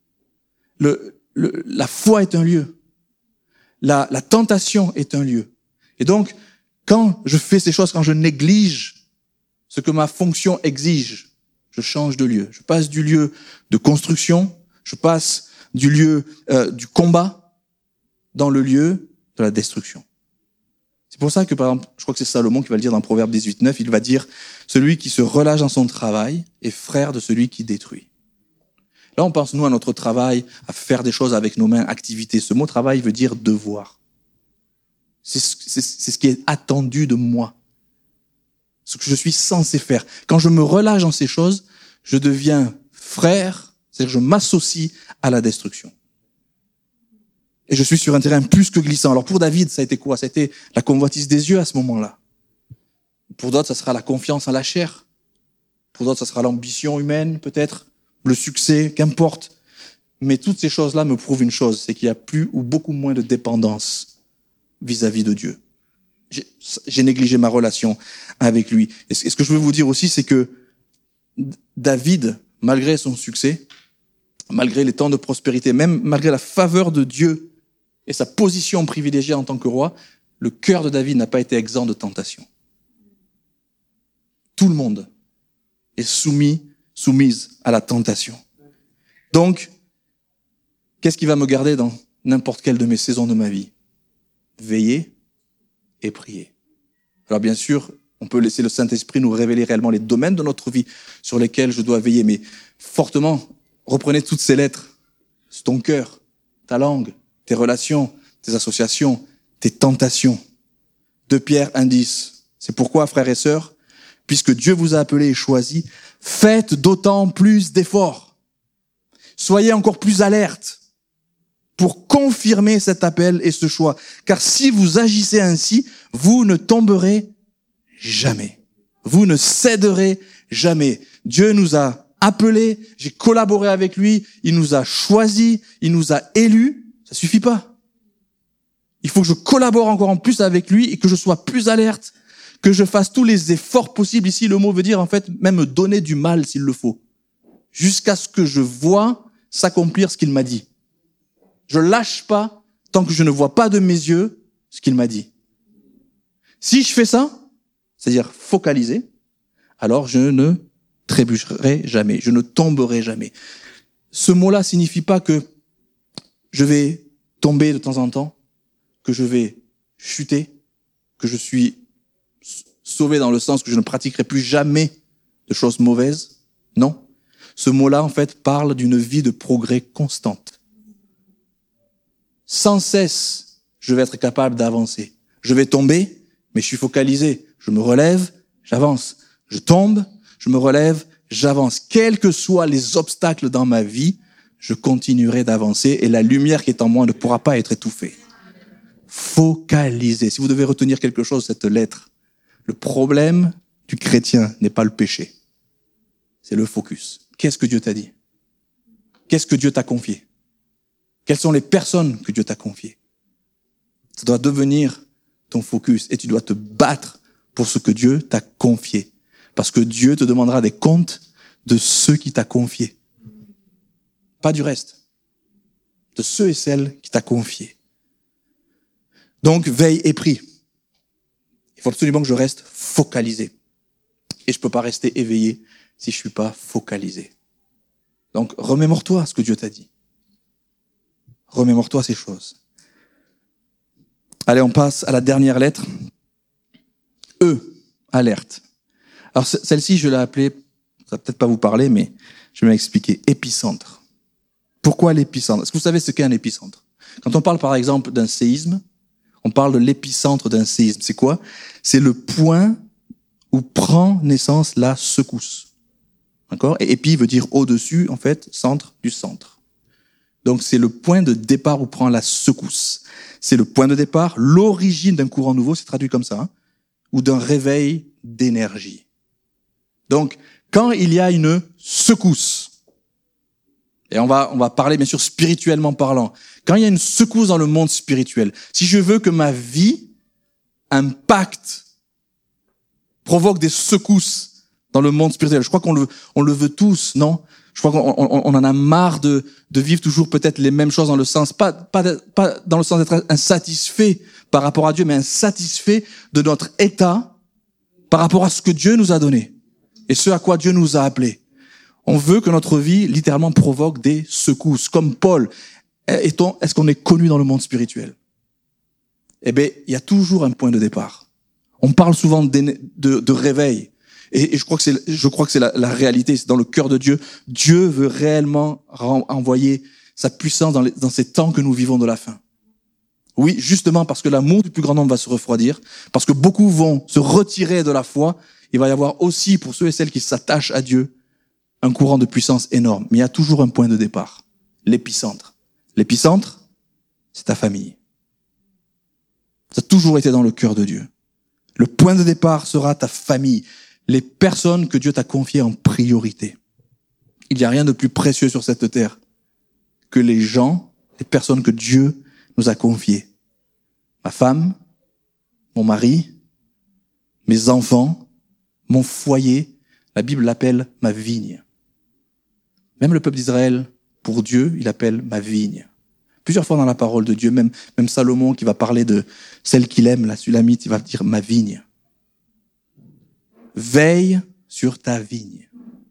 A: La foi est un lieu. La tentation est un lieu. Et donc, quand je fais ces choses, quand je néglige ce que ma fonction exige, je change de lieu. Je passe du lieu de construction, je passe du lieu du combat dans le lieu de la destruction. C'est pour ça que, par exemple, je crois que c'est Salomon qui va le dire dans Proverbe 18:9, il va dire « Celui qui se relâche dans son travail est frère de celui qui détruit ». Là, on pense, nous, à notre travail, à faire des choses avec nos mains, activité. Ce mot « travail » veut dire « devoir ». C'est ce qui est attendu de moi. Ce que je suis censé faire. Quand je me relâche dans ces choses, je deviens frère, c'est-à-dire que je m'associe à la destruction. Et je suis sur un terrain plus que glissant. Alors pour David, ça a été quoi? Ça a été la convoitise des yeux à ce moment-là. Pour d'autres, ça sera la confiance en la chair. Pour d'autres, ça sera l'ambition humaine, peut-être, le succès, qu'importe. Mais toutes ces choses-là me prouvent une chose, c'est qu'il y a plus ou beaucoup moins de dépendance vis-à-vis de Dieu. j'ai négligé ma relation avec lui. Et ce que je veux vous dire aussi, c'est que David, malgré son succès, malgré les temps de prospérité, même malgré la faveur de Dieu et sa position privilégiée en tant que roi, le cœur de David n'a pas été exempt de tentation. Tout le monde est soumise à la tentation. Donc, qu'est-ce qui va me garder dans n'importe quelle de mes saisons de ma vie? Veiller et prier. Alors bien sûr, on peut laisser le Saint-Esprit nous révéler réellement les domaines de notre vie sur lesquels je dois veiller, mais fortement, reprenez toutes ces lettres, ton cœur, ta langue, tes relations, tes associations, tes tentations. 2 Pierre 1,10. C'est pourquoi, frères et sœurs, puisque Dieu vous a appelés et choisis, faites d'autant plus d'efforts. Soyez encore plus alertes pour confirmer cet appel et ce choix. Car si vous agissez ainsi, vous ne tomberez jamais. Vous ne céderez jamais. Dieu nous a appelés, j'ai collaboré avec lui, il nous a choisis, il nous a élus. Ça suffit pas. Il faut que je collabore encore en plus avec lui et que je sois plus alerte, que je fasse tous les efforts possibles. Ici, le mot veut dire, en fait, même me donner du mal s'il le faut. Jusqu'à ce que je vois s'accomplir ce qu'il m'a dit. Je lâche pas tant que je ne vois pas de mes yeux ce qu'il m'a dit. Si je fais ça, c'est-à-dire focaliser, alors je ne trébucherai jamais, je ne tomberai jamais. Ce mot-là signifie pas que je vais tomber de temps en temps, que je vais chuter, que je suis sauvé dans le sens que je ne pratiquerai plus jamais de choses mauvaises. Non. Ce mot-là, en fait, parle d'une vie de progrès constante. Sans cesse, je vais être capable d'avancer. Je vais tomber, mais je suis focalisé. Je me relève, j'avance. Je tombe, je me relève, j'avance. Quels que soient les obstacles dans ma vie, je continuerai d'avancer et la lumière qui est en moi ne pourra pas être étouffée. Focaliser. Si vous devez retenir quelque chose de cette lettre, le problème du chrétien n'est pas le péché. C'est le focus. Qu'est-ce que Dieu t'a dit? Qu'est-ce que Dieu t'a confié? Quelles sont les personnes que Dieu t'a confiées? Ça doit devenir ton focus et tu dois te battre pour ce que Dieu t'a confié. Parce que Dieu te demandera des comptes de ceux qui t'a confié. Pas du reste. De ceux et celles qui t'a confié. Donc, veille et prie. Il faut absolument que je reste focalisé. Et je peux pas rester éveillé si je suis pas focalisé. Donc, remémore-toi ce que Dieu t'a dit. Remémore-toi ces choses. Allez, on passe à la dernière lettre. E, alerte. Alors, celle-ci, je l'ai appelée, ça va peut-être pas vous parler, mais je vais m'expliquer. Épicentre. Pourquoi l'épicentre? Est-ce que vous savez ce qu'est un épicentre? Quand on parle, par exemple, d'un séisme, on parle de l'épicentre d'un séisme. C'est quoi? C'est le point où prend naissance la secousse. D'accord? Et épi veut dire au-dessus, en fait, centre du centre. Donc, c'est le point de départ où prend la secousse. C'est le point de départ, l'origine d'un courant nouveau, c'est traduit comme ça, hein, ou d'un réveil d'énergie. Donc, quand il y a une secousse, et on va parler bien sûr spirituellement parlant, quand il y a une secousse dans le monde spirituel, si je veux que ma vie impacte, provoque des secousses dans le monde spirituel, je crois qu'on le veut tous, non? Je crois qu'on en a marre de vivre toujours peut-être les mêmes choses dans le sens, pas dans le sens d'être insatisfait par rapport à Dieu, mais insatisfait de notre état par rapport à ce que Dieu nous a donné et ce à quoi Dieu nous a appelés. On veut que notre vie, littéralement, provoque des secousses. Comme Paul, est-ce qu'on est connu dans le monde spirituel? Eh bien, il y a toujours un point de départ. On parle souvent de réveil. Et je crois que c'est la réalité, c'est dans le cœur de Dieu. Dieu veut réellement envoyer sa puissance dans ces temps que nous vivons de la fin. Oui, justement parce que l'amour du plus grand nombre va se refroidir, parce que beaucoup vont se retirer de la foi, il va y avoir aussi, pour ceux et celles qui s'attachent à Dieu, un courant de puissance énorme. Mais il y a toujours un point de départ, l'épicentre. L'épicentre, c'est ta famille. Ça a toujours été dans le cœur de Dieu. Le point de départ sera ta famille. Les personnes que Dieu t'a confiées en priorité. Il n'y a rien de plus précieux sur cette terre que les gens, les personnes que Dieu nous a confiées. Ma femme, mon mari, mes enfants, mon foyer. La Bible l'appelle ma vigne. Même le peuple d'Israël, pour Dieu, il appelle ma vigne. Plusieurs fois dans la parole de Dieu, même Salomon qui va parler de celle qu'il aime, la Sulamite, il va dire ma vigne. Veille sur ta vigne.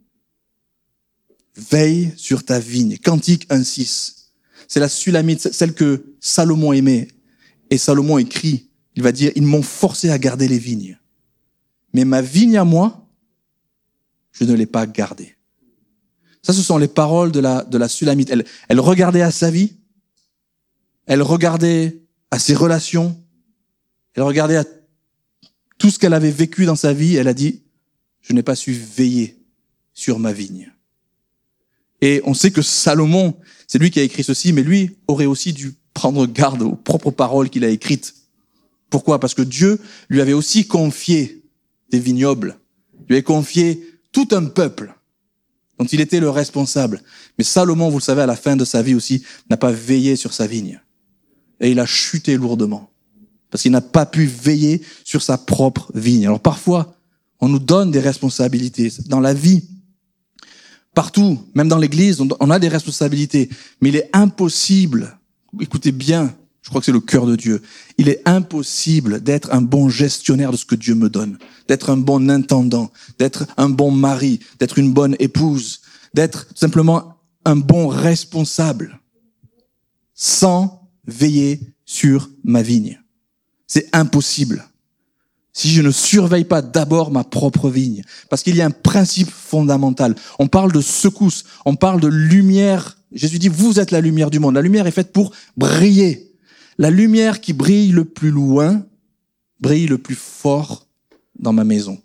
A: Veille sur ta vigne. Cantique 1:6. C'est la Sulamite, celle que Salomon aimait. Et Salomon écrit, il va dire, ils m'ont forcé à garder les vignes. Mais ma vigne à moi, je ne l'ai pas gardée. Ça, ce sont les paroles de la Sulamite. Elle regardait à sa vie. Elle regardait à ses relations. Elle regardait à tout ce qu'elle avait vécu dans sa vie. Elle a dit, je n'ai pas su veiller sur ma vigne. Et on sait que Salomon, c'est lui qui a écrit ceci, mais lui aurait aussi dû prendre garde aux propres paroles qu'il a écrites. Pourquoi? Parce que Dieu lui avait aussi confié des vignobles. Il lui avait confié tout un peuple dont il était le responsable. Mais Salomon, vous le savez, à la fin de sa vie aussi, n'a pas veillé sur sa vigne. Et il a chuté lourdement. Parce qu'il n'a pas pu veiller sur sa propre vigne. Alors parfois, on nous donne des responsabilités. Dans la vie, partout, même dans l'église, on a des responsabilités. Mais il est impossible, écoutez bien, je crois que c'est le cœur de Dieu, il est impossible d'être un bon gestionnaire de ce que Dieu me donne, d'être un bon intendant, d'être un bon mari, d'être une bonne épouse, d'être tout simplement un bon responsable, sans veiller sur ma vigne. C'est impossible. Si je ne surveille pas d'abord ma propre vigne. Parce qu'il y a un principe fondamental. On parle de secousse, on parle de lumière. Jésus dit, vous êtes la lumière du monde. La lumière est faite pour briller. La lumière qui brille le plus loin, brille le plus fort dans ma maison.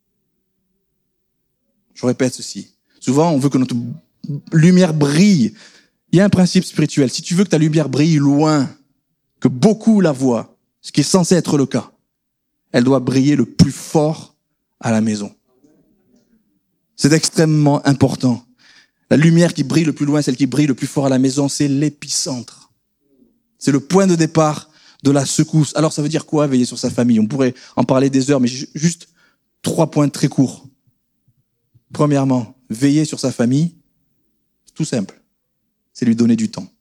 A: Je répète ceci. Souvent, on veut que notre lumière brille. Il y a un principe spirituel. Si tu veux que ta lumière brille loin, que beaucoup la voient, ce qui est censé être le cas, elle doit briller le plus fort à la maison. C'est extrêmement important. La lumière qui brille le plus loin, celle qui brille le plus fort à la maison, c'est l'épicentre. C'est le point de départ de la secousse. Alors ça veut dire quoi, veiller sur sa famille? On pourrait en parler des heures, mais juste 3 points très courts. Premièrement, veiller sur sa famille, tout simple. C'est lui donner du temps.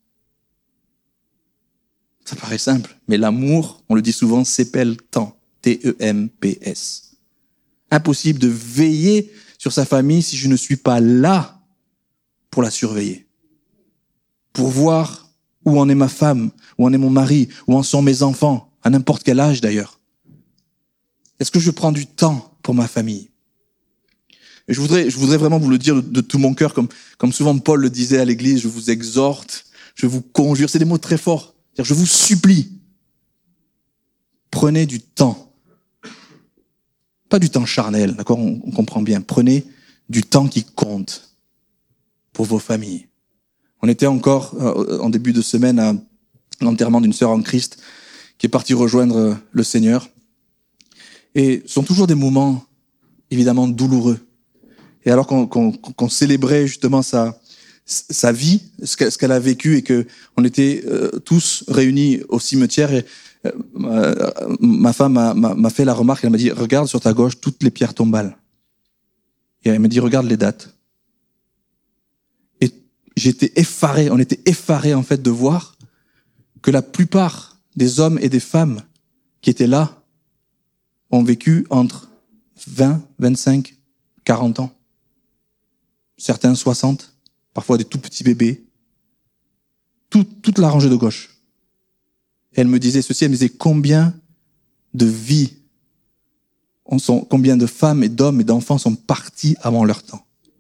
A: Ça paraît simple, mais l'amour, on le dit souvent, s'épelle temps. T-E-M-P-S. Impossible de veiller sur sa famille si je ne suis pas là pour la surveiller. Pour voir où en est ma femme, où en est mon mari, où en sont mes enfants, à n'importe quel âge d'ailleurs. Est-ce que je prends du temps pour ma famille? Et je voudrais vraiment vous le dire de tout mon cœur, comme souvent Paul le disait à l'église, je vous exhorte, je vous conjure, c'est des mots très forts. C'est-à-dire, je vous supplie, prenez du temps. Pas du temps charnel, d'accord, on comprend bien. Prenez du temps qui compte pour vos familles. On était encore en début de semaine à l'enterrement d'une sœur en Christ qui est partie rejoindre le Seigneur. Et ce sont toujours des moments évidemment douloureux. Et alors qu'on célébrait justement sa vie, ce qu'elle a vécu, et que on était tous réunis au cimetière, et ma femme m'a fait la remarque, elle m'a dit, regarde sur ta gauche toutes les pierres tombales. Et elle m'a dit, regarde les dates. Et j'étais effaré, on était effarés en fait de voir que la plupart des hommes et des femmes qui étaient là ont vécu entre 20, 25, 40 ans. Certains 60, parfois des tout petits bébés. Toute la rangée de gauche. Et elle me disait ceci, elle me disait combien de vies, combien de femmes et d'hommes et d'enfants sont partis avant leur temps.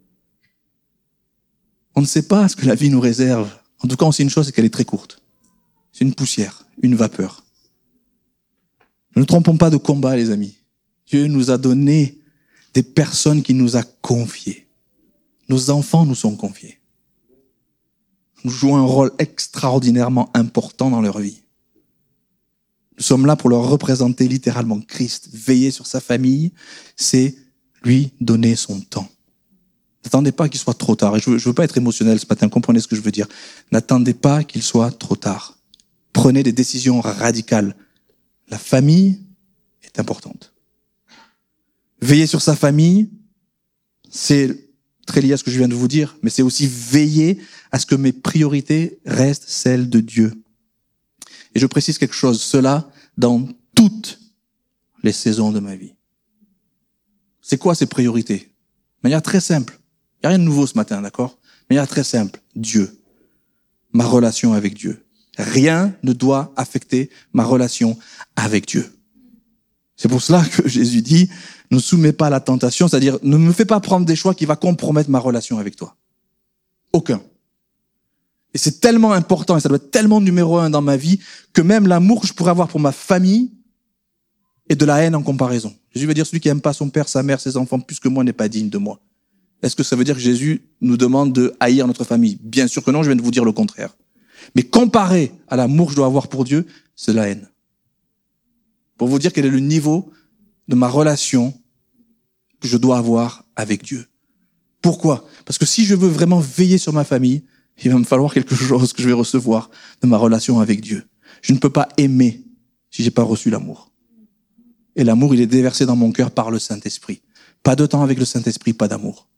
A: On ne sait pas ce que la vie nous réserve. En tout cas, on sait une chose, c'est qu'elle est très courte. C'est une poussière, une vapeur. Ne nous trompons pas de combat, les amis. Dieu nous a donné des personnes qu'il nous a confiées. Nos enfants nous sont confiés. Nous jouons un rôle extraordinairement important dans leur vie. Nous sommes là pour leur représenter littéralement Christ. Veiller sur sa famille, c'est lui donner son temps. N'attendez pas qu'il soit trop tard. Et je veux pas être émotionnel ce matin, comprenez ce que je veux dire. N'attendez pas qu'il soit trop tard. Prenez des décisions radicales. La famille, est importante. Veiller sur sa famille, c'est très lié à ce que je viens de vous dire, mais c'est aussi veiller à ce que mes priorités restent celles de Dieu. Et je précise quelque chose, cela dans toutes les saisons de ma vie. C'est quoi ces priorités? De manière très simple. Il n'y a rien de nouveau ce matin, d'accord? De manière très simple. Dieu. Ma relation avec Dieu. Rien ne doit affecter ma relation avec Dieu. C'est pour cela que Jésus dit, ne soumets pas à la tentation, c'est-à-dire, ne me fais pas prendre des choix qui vont compromettre ma relation avec toi. Aucun. Et c'est tellement important, et ça doit être tellement numéro 1 dans ma vie, que même l'amour que je pourrais avoir pour ma famille est de la haine en comparaison. Jésus va dire, celui qui aime pas son père, sa mère, ses enfants, plus que moi, n'est pas digne de moi. Est-ce que ça veut dire que Jésus nous demande de haïr notre famille? Bien sûr que non, je viens de vous dire le contraire. Mais comparé à l'amour que je dois avoir pour Dieu, c'est la haine. Pour vous dire quel est le niveau de ma relation que je dois avoir avec Dieu. Pourquoi? Parce que si je veux vraiment veiller sur ma famille, il va me falloir quelque chose que je vais recevoir de ma relation avec Dieu. Je ne peux pas aimer si j'ai pas reçu l'amour. Et l'amour, il est déversé dans mon cœur par le Saint-Esprit. Pas de temps avec le Saint-Esprit, pas d'amour.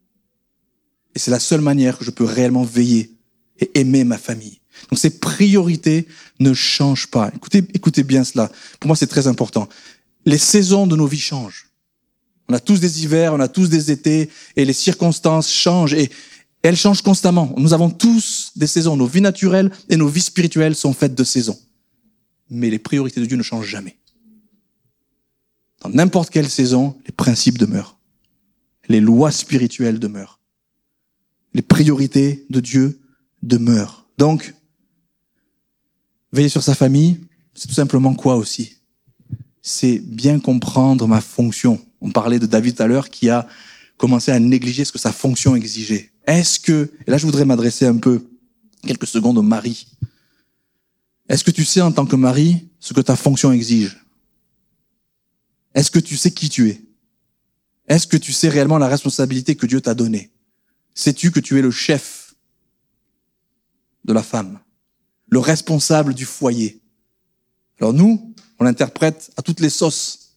A: Et c'est la seule manière que je peux réellement veiller et aimer ma famille. Donc ces priorités ne changent pas. Écoutez bien cela. Pour moi, c'est très important. Les saisons de nos vies changent. On a tous des hivers, on a tous des étés, et les circonstances changent, et elles changent constamment. Nous avons tous des saisons. Nos vies naturelles et nos vies spirituelles sont faites de saisons. Mais les priorités de Dieu ne changent jamais. Dans n'importe quelle saison, les principes demeurent. Les lois spirituelles demeurent. Les priorités de Dieu demeurent. Donc, veiller sur sa famille, c'est tout simplement quoi aussi? C'est bien comprendre ma fonction. On parlait de David tout à l'heure qui a commencé à négliger ce que sa fonction exigeait. Est-ce que, et là je voudrais m'adresser un peu, quelques secondes au mari. Est-ce que tu sais en tant que mari ce que ta fonction exige? Est-ce que tu sais qui tu es? Est-ce que tu sais réellement la responsabilité que Dieu t'a donnée? Sais-tu que tu es le chef de la femme, le responsable du foyer? Alors nous, on l'interprète à toutes les sauces.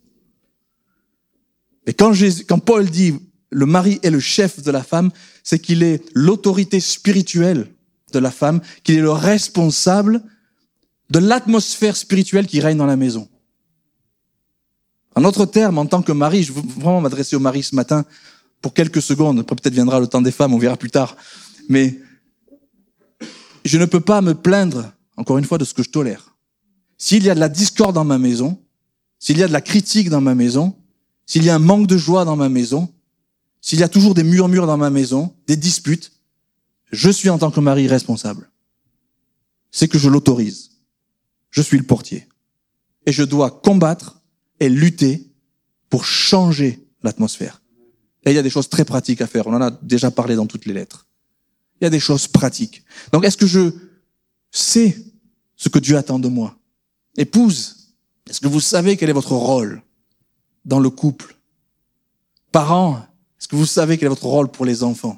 A: Mais quand Paul dit le mari est le chef de la femme, c'est qu'il est l'autorité spirituelle de la femme, qu'il est le responsable de l'atmosphère spirituelle qui règne dans la maison. En d'autres termes, en tant que mari, je veux vraiment m'adresser au mari ce matin pour quelques secondes. Après, peut-être viendra le temps des femmes, on verra plus tard. Mais je ne peux pas me plaindre, encore une fois, de ce que je tolère. S'il y a de la discorde dans ma maison, s'il y a de la critique dans ma maison, s'il y a un manque de joie dans ma maison, s'il y a toujours des murmures dans ma maison, des disputes, je suis en tant que mari responsable. C'est que je l'autorise. Je suis le portier. Et je dois combattre et lutter pour changer l'atmosphère. Et il y a des choses très pratiques à faire. On en a déjà parlé dans toutes les lettres. Il y a des choses pratiques. Donc, est-ce que je sais ce que Dieu attend de moi? Épouse, est-ce que vous savez quel est votre rôle dans le couple? Parents, est-ce que vous savez quel est votre rôle pour les enfants?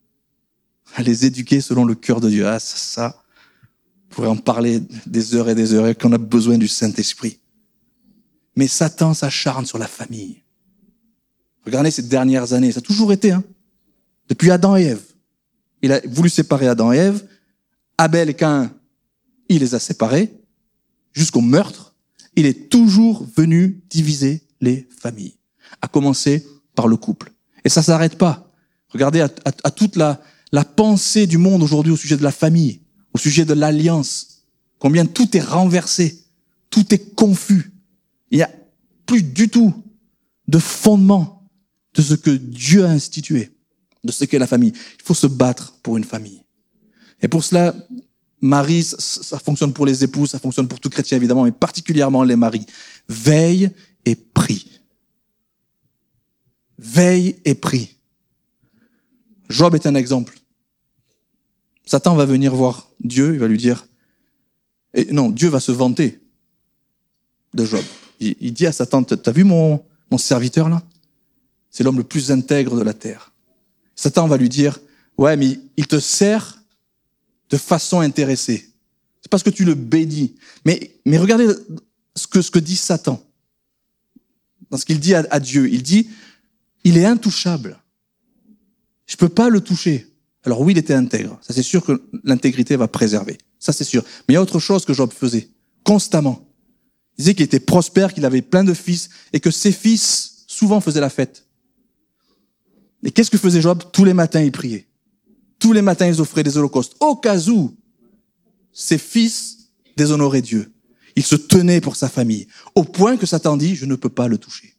A: À les éduquer selon le cœur de Dieu. Ah, ça, on pourrait en parler des heures et des heures, et qu'on a besoin du Saint-Esprit. Mais Satan s'acharne sur la famille. Regardez ces dernières années, ça a toujours été, depuis Adam et Ève. Il a voulu séparer Adam et Ève. Abel et Caïn, il les a séparés jusqu'au meurtre. Il est toujours venu diviser les familles, à commencer par le couple. Et ça s'arrête pas. Regardez à toute la pensée du monde aujourd'hui au sujet de la famille, au sujet de l'alliance. Combien tout est renversé, tout est confus. Il n'y a plus du tout de fondement de ce que Dieu a institué, de ce qu'est la famille. Il faut se battre pour une famille. Et pour cela, Marie, ça fonctionne pour les épouses, ça fonctionne pour tout chrétien évidemment, mais particulièrement les maris. Veille et prie. Veille et prie. Job est un exemple. Satan va venir voir Dieu, il va lui dire, et non, Dieu va se vanter de Job. Il dit à Satan, t'as vu mon serviteur là? C'est l'homme le plus intègre de la terre. Satan va lui dire, ouais, mais il te sert de façon intéressée. C'est parce que tu le bénis. Mais regardez ce que dit Satan. dans ce qu'il dit à Dieu. Il dit, il est intouchable. Je peux pas le toucher. Alors oui, il était intègre. Ça, c'est sûr que l'intégrité va préserver. Ça, c'est sûr. Mais il y a autre chose que Job faisait, constamment. Il disait qu'il était prospère, qu'il avait plein de fils, et que ses fils, souvent, faisaient la fête. Et qu'est-ce que faisait Job? Tous les matins, il priait. Tous les matins, ils offraient des holocaustes. Au cas où ses fils déshonoraient Dieu. Il se tenait pour sa famille. Au point que Satan dit, je ne peux pas le toucher.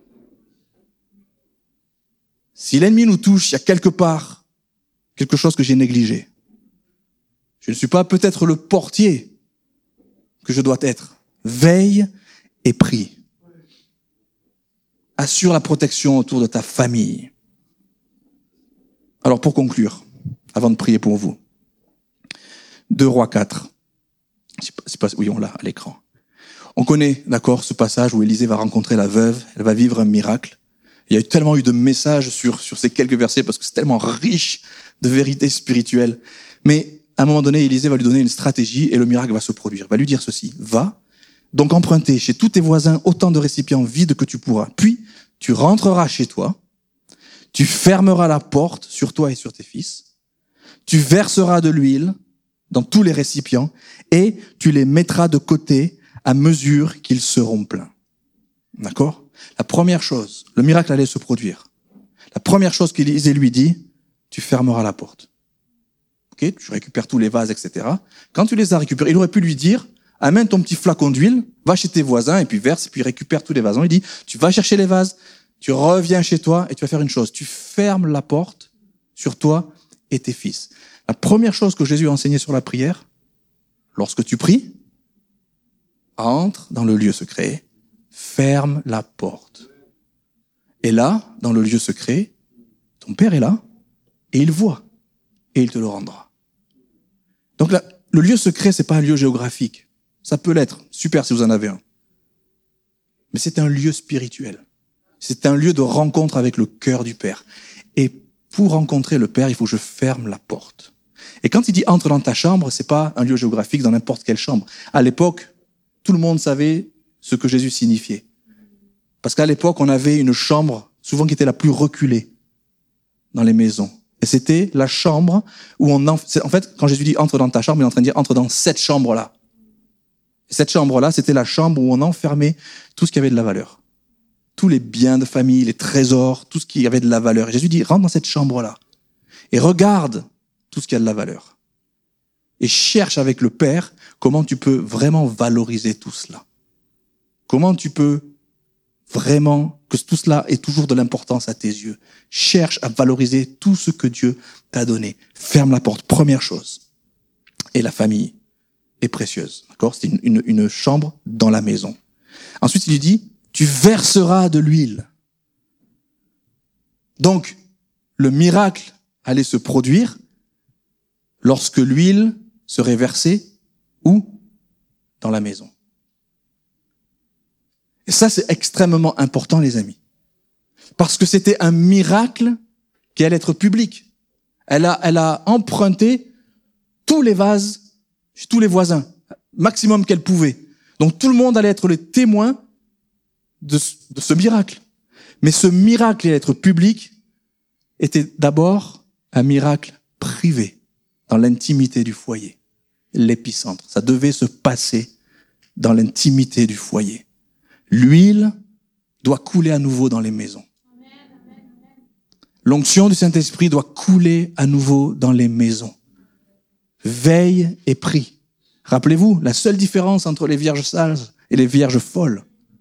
A: Si l'ennemi nous touche, il y a quelque part quelque chose que j'ai négligé. Je ne suis pas peut-être le portier que je dois être. Veille et prie. Assure la protection autour de ta famille. Alors pour conclure, avant de prier pour vous, 2 Rois 4. Oui, on l'a à l'écran. On connaît, d'accord, ce passage où Élisée va rencontrer la veuve, elle va vivre un miracle. Il y a tellement eu de messages sur ces quelques versets parce que c'est tellement riche de vérités spirituelles. Mais à un moment donné, Élisée va lui donner une stratégie et le miracle va se produire. Il va lui dire ceci, va, donc emprunter chez tous tes voisins autant de récipients vides que tu pourras. Puis, tu rentreras chez toi, tu fermeras la porte sur toi et sur tes fils, tu verseras de l'huile dans tous les récipients et tu les mettras de côté à mesure qu'ils seront pleins. D'accord? La première chose, le miracle allait se produire. La première chose qu'Élisée lui dit, tu fermeras la porte. Ok, tu récupères tous les vases, etc. Quand tu les as récupérés, il aurait pu lui dire, amène ton petit flacon d'huile, va chez tes voisins et puis verse et puis récupère tous les vases. Il dit, tu vas chercher les vases, tu reviens chez toi et tu vas faire une chose. Tu fermes la porte sur toi et tes fils. La première chose que Jésus a enseignée sur la prière, lorsque tu pries, entre dans le lieu secret, ferme la porte. Et là, dans le lieu secret, ton Père est là et il voit et il te le rendra. Donc là, le lieu secret, c'est pas un lieu géographique. Ça peut l'être, super si vous en avez un. Mais c'est un lieu spirituel. C'est un lieu de rencontre avec le cœur du Père. Et pour rencontrer le Père, il faut que je ferme la porte. Et quand il dit entre dans ta chambre, c'est pas un lieu géographique dans n'importe quelle chambre. À l'époque, tout le monde savait ce que Jésus signifiait. Parce qu'à l'époque, on avait une chambre, souvent qui était la plus reculée dans les maisons. Et c'était la chambre où en fait, quand Jésus dit entre dans ta chambre, il est en train de dire entre dans cette chambre-là. Et cette chambre-là, c'était la chambre où on enfermait tout ce qui avait de la valeur. Tous les biens de famille, les trésors, tout ce qui avait de la valeur. Et Jésus dit, rentre dans cette chambre-là. Et regarde tout ce qui a de la valeur. Et cherche avec le Père comment tu peux vraiment valoriser tout cela. Comment tu peux vraiment que tout cela ait toujours de l'importance à tes yeux. Cherche à valoriser tout ce que Dieu t'a donné. Ferme la porte, première chose. Et la famille est précieuse. D'accord? C'est une chambre dans la maison. Ensuite, il lui dit, tu verseras de l'huile. Donc, le miracle allait se produire lorsque l'huile serait versée où? Dans la maison. Et ça, c'est extrêmement important, les amis. Parce que c'était un miracle qui allait être public. Elle a emprunté tous les vases chez tous les voisins, maximum qu'elle pouvait. Donc tout le monde allait être les témoins de ce miracle. Mais ce miracle allait être public était d'abord un miracle privé, dans l'intimité du foyer, l'épicentre. Ça devait se passer dans l'intimité du foyer. L'huile doit couler à nouveau dans les maisons. L'onction du Saint-Esprit doit couler à nouveau dans les maisons. Veille et prie. Rappelez-vous, la seule différence entre les vierges sages et les vierges folles.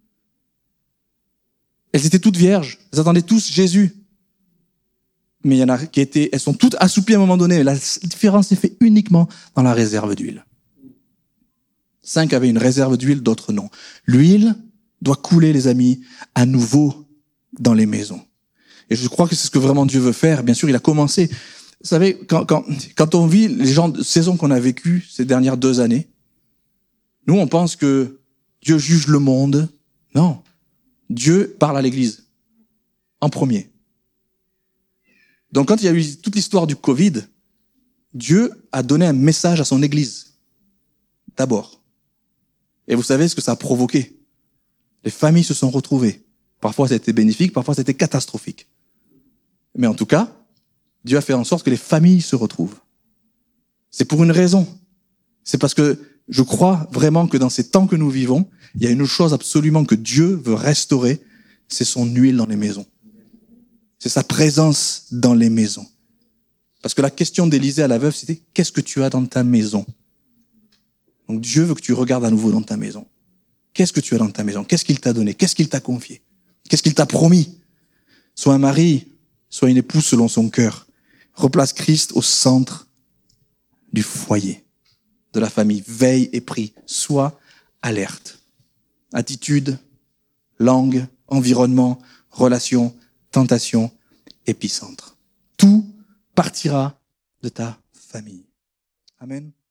A: Elles étaient toutes vierges. Elles attendaient tous Jésus. Mais il y en a elles sont toutes assoupies à un moment donné. La différence s'est faite uniquement dans la réserve d'huile. 5 avaient une réserve d'huile, d'autres non. L'huile doit couler, les amis, à nouveau dans les maisons. Et je crois que c'est ce que vraiment Dieu veut faire. Bien sûr, il a commencé. Vous savez, quand on vit les gens de saison qu'on a vécues ces dernières 2 années, nous, on pense que Dieu juge le monde. Non. Dieu parle à l'Église. En premier. Donc, quand il y a eu toute l'histoire du Covid, Dieu a donné un message à son Église. D'abord. Et vous savez ce que ça a provoqué? Les familles se sont retrouvées. Parfois c'était bénéfique, parfois c'était catastrophique. Mais en tout cas, Dieu a fait en sorte que les familles se retrouvent. C'est pour une raison. C'est parce que je crois vraiment que dans ces temps que nous vivons, il y a une chose absolument que Dieu veut restaurer, c'est son huile dans les maisons. C'est sa présence dans les maisons. Parce que la question d'Élisée à la veuve, c'était « Qu'est-ce que tu as dans ta maison ?» Donc Dieu veut que tu regardes à nouveau dans ta maison. Qu'est-ce que tu as dans ta maison? Qu'est-ce qu'il t'a donné? Qu'est-ce qu'il t'a confié? Qu'est-ce qu'il t'a promis? Sois un mari, sois une épouse selon son cœur. Replace Christ au centre du foyer, de la famille. Veille et prie. Sois alerte. Attitude, langue, environnement, relation, tentation, épicentre. Tout partira de ta famille. Amen.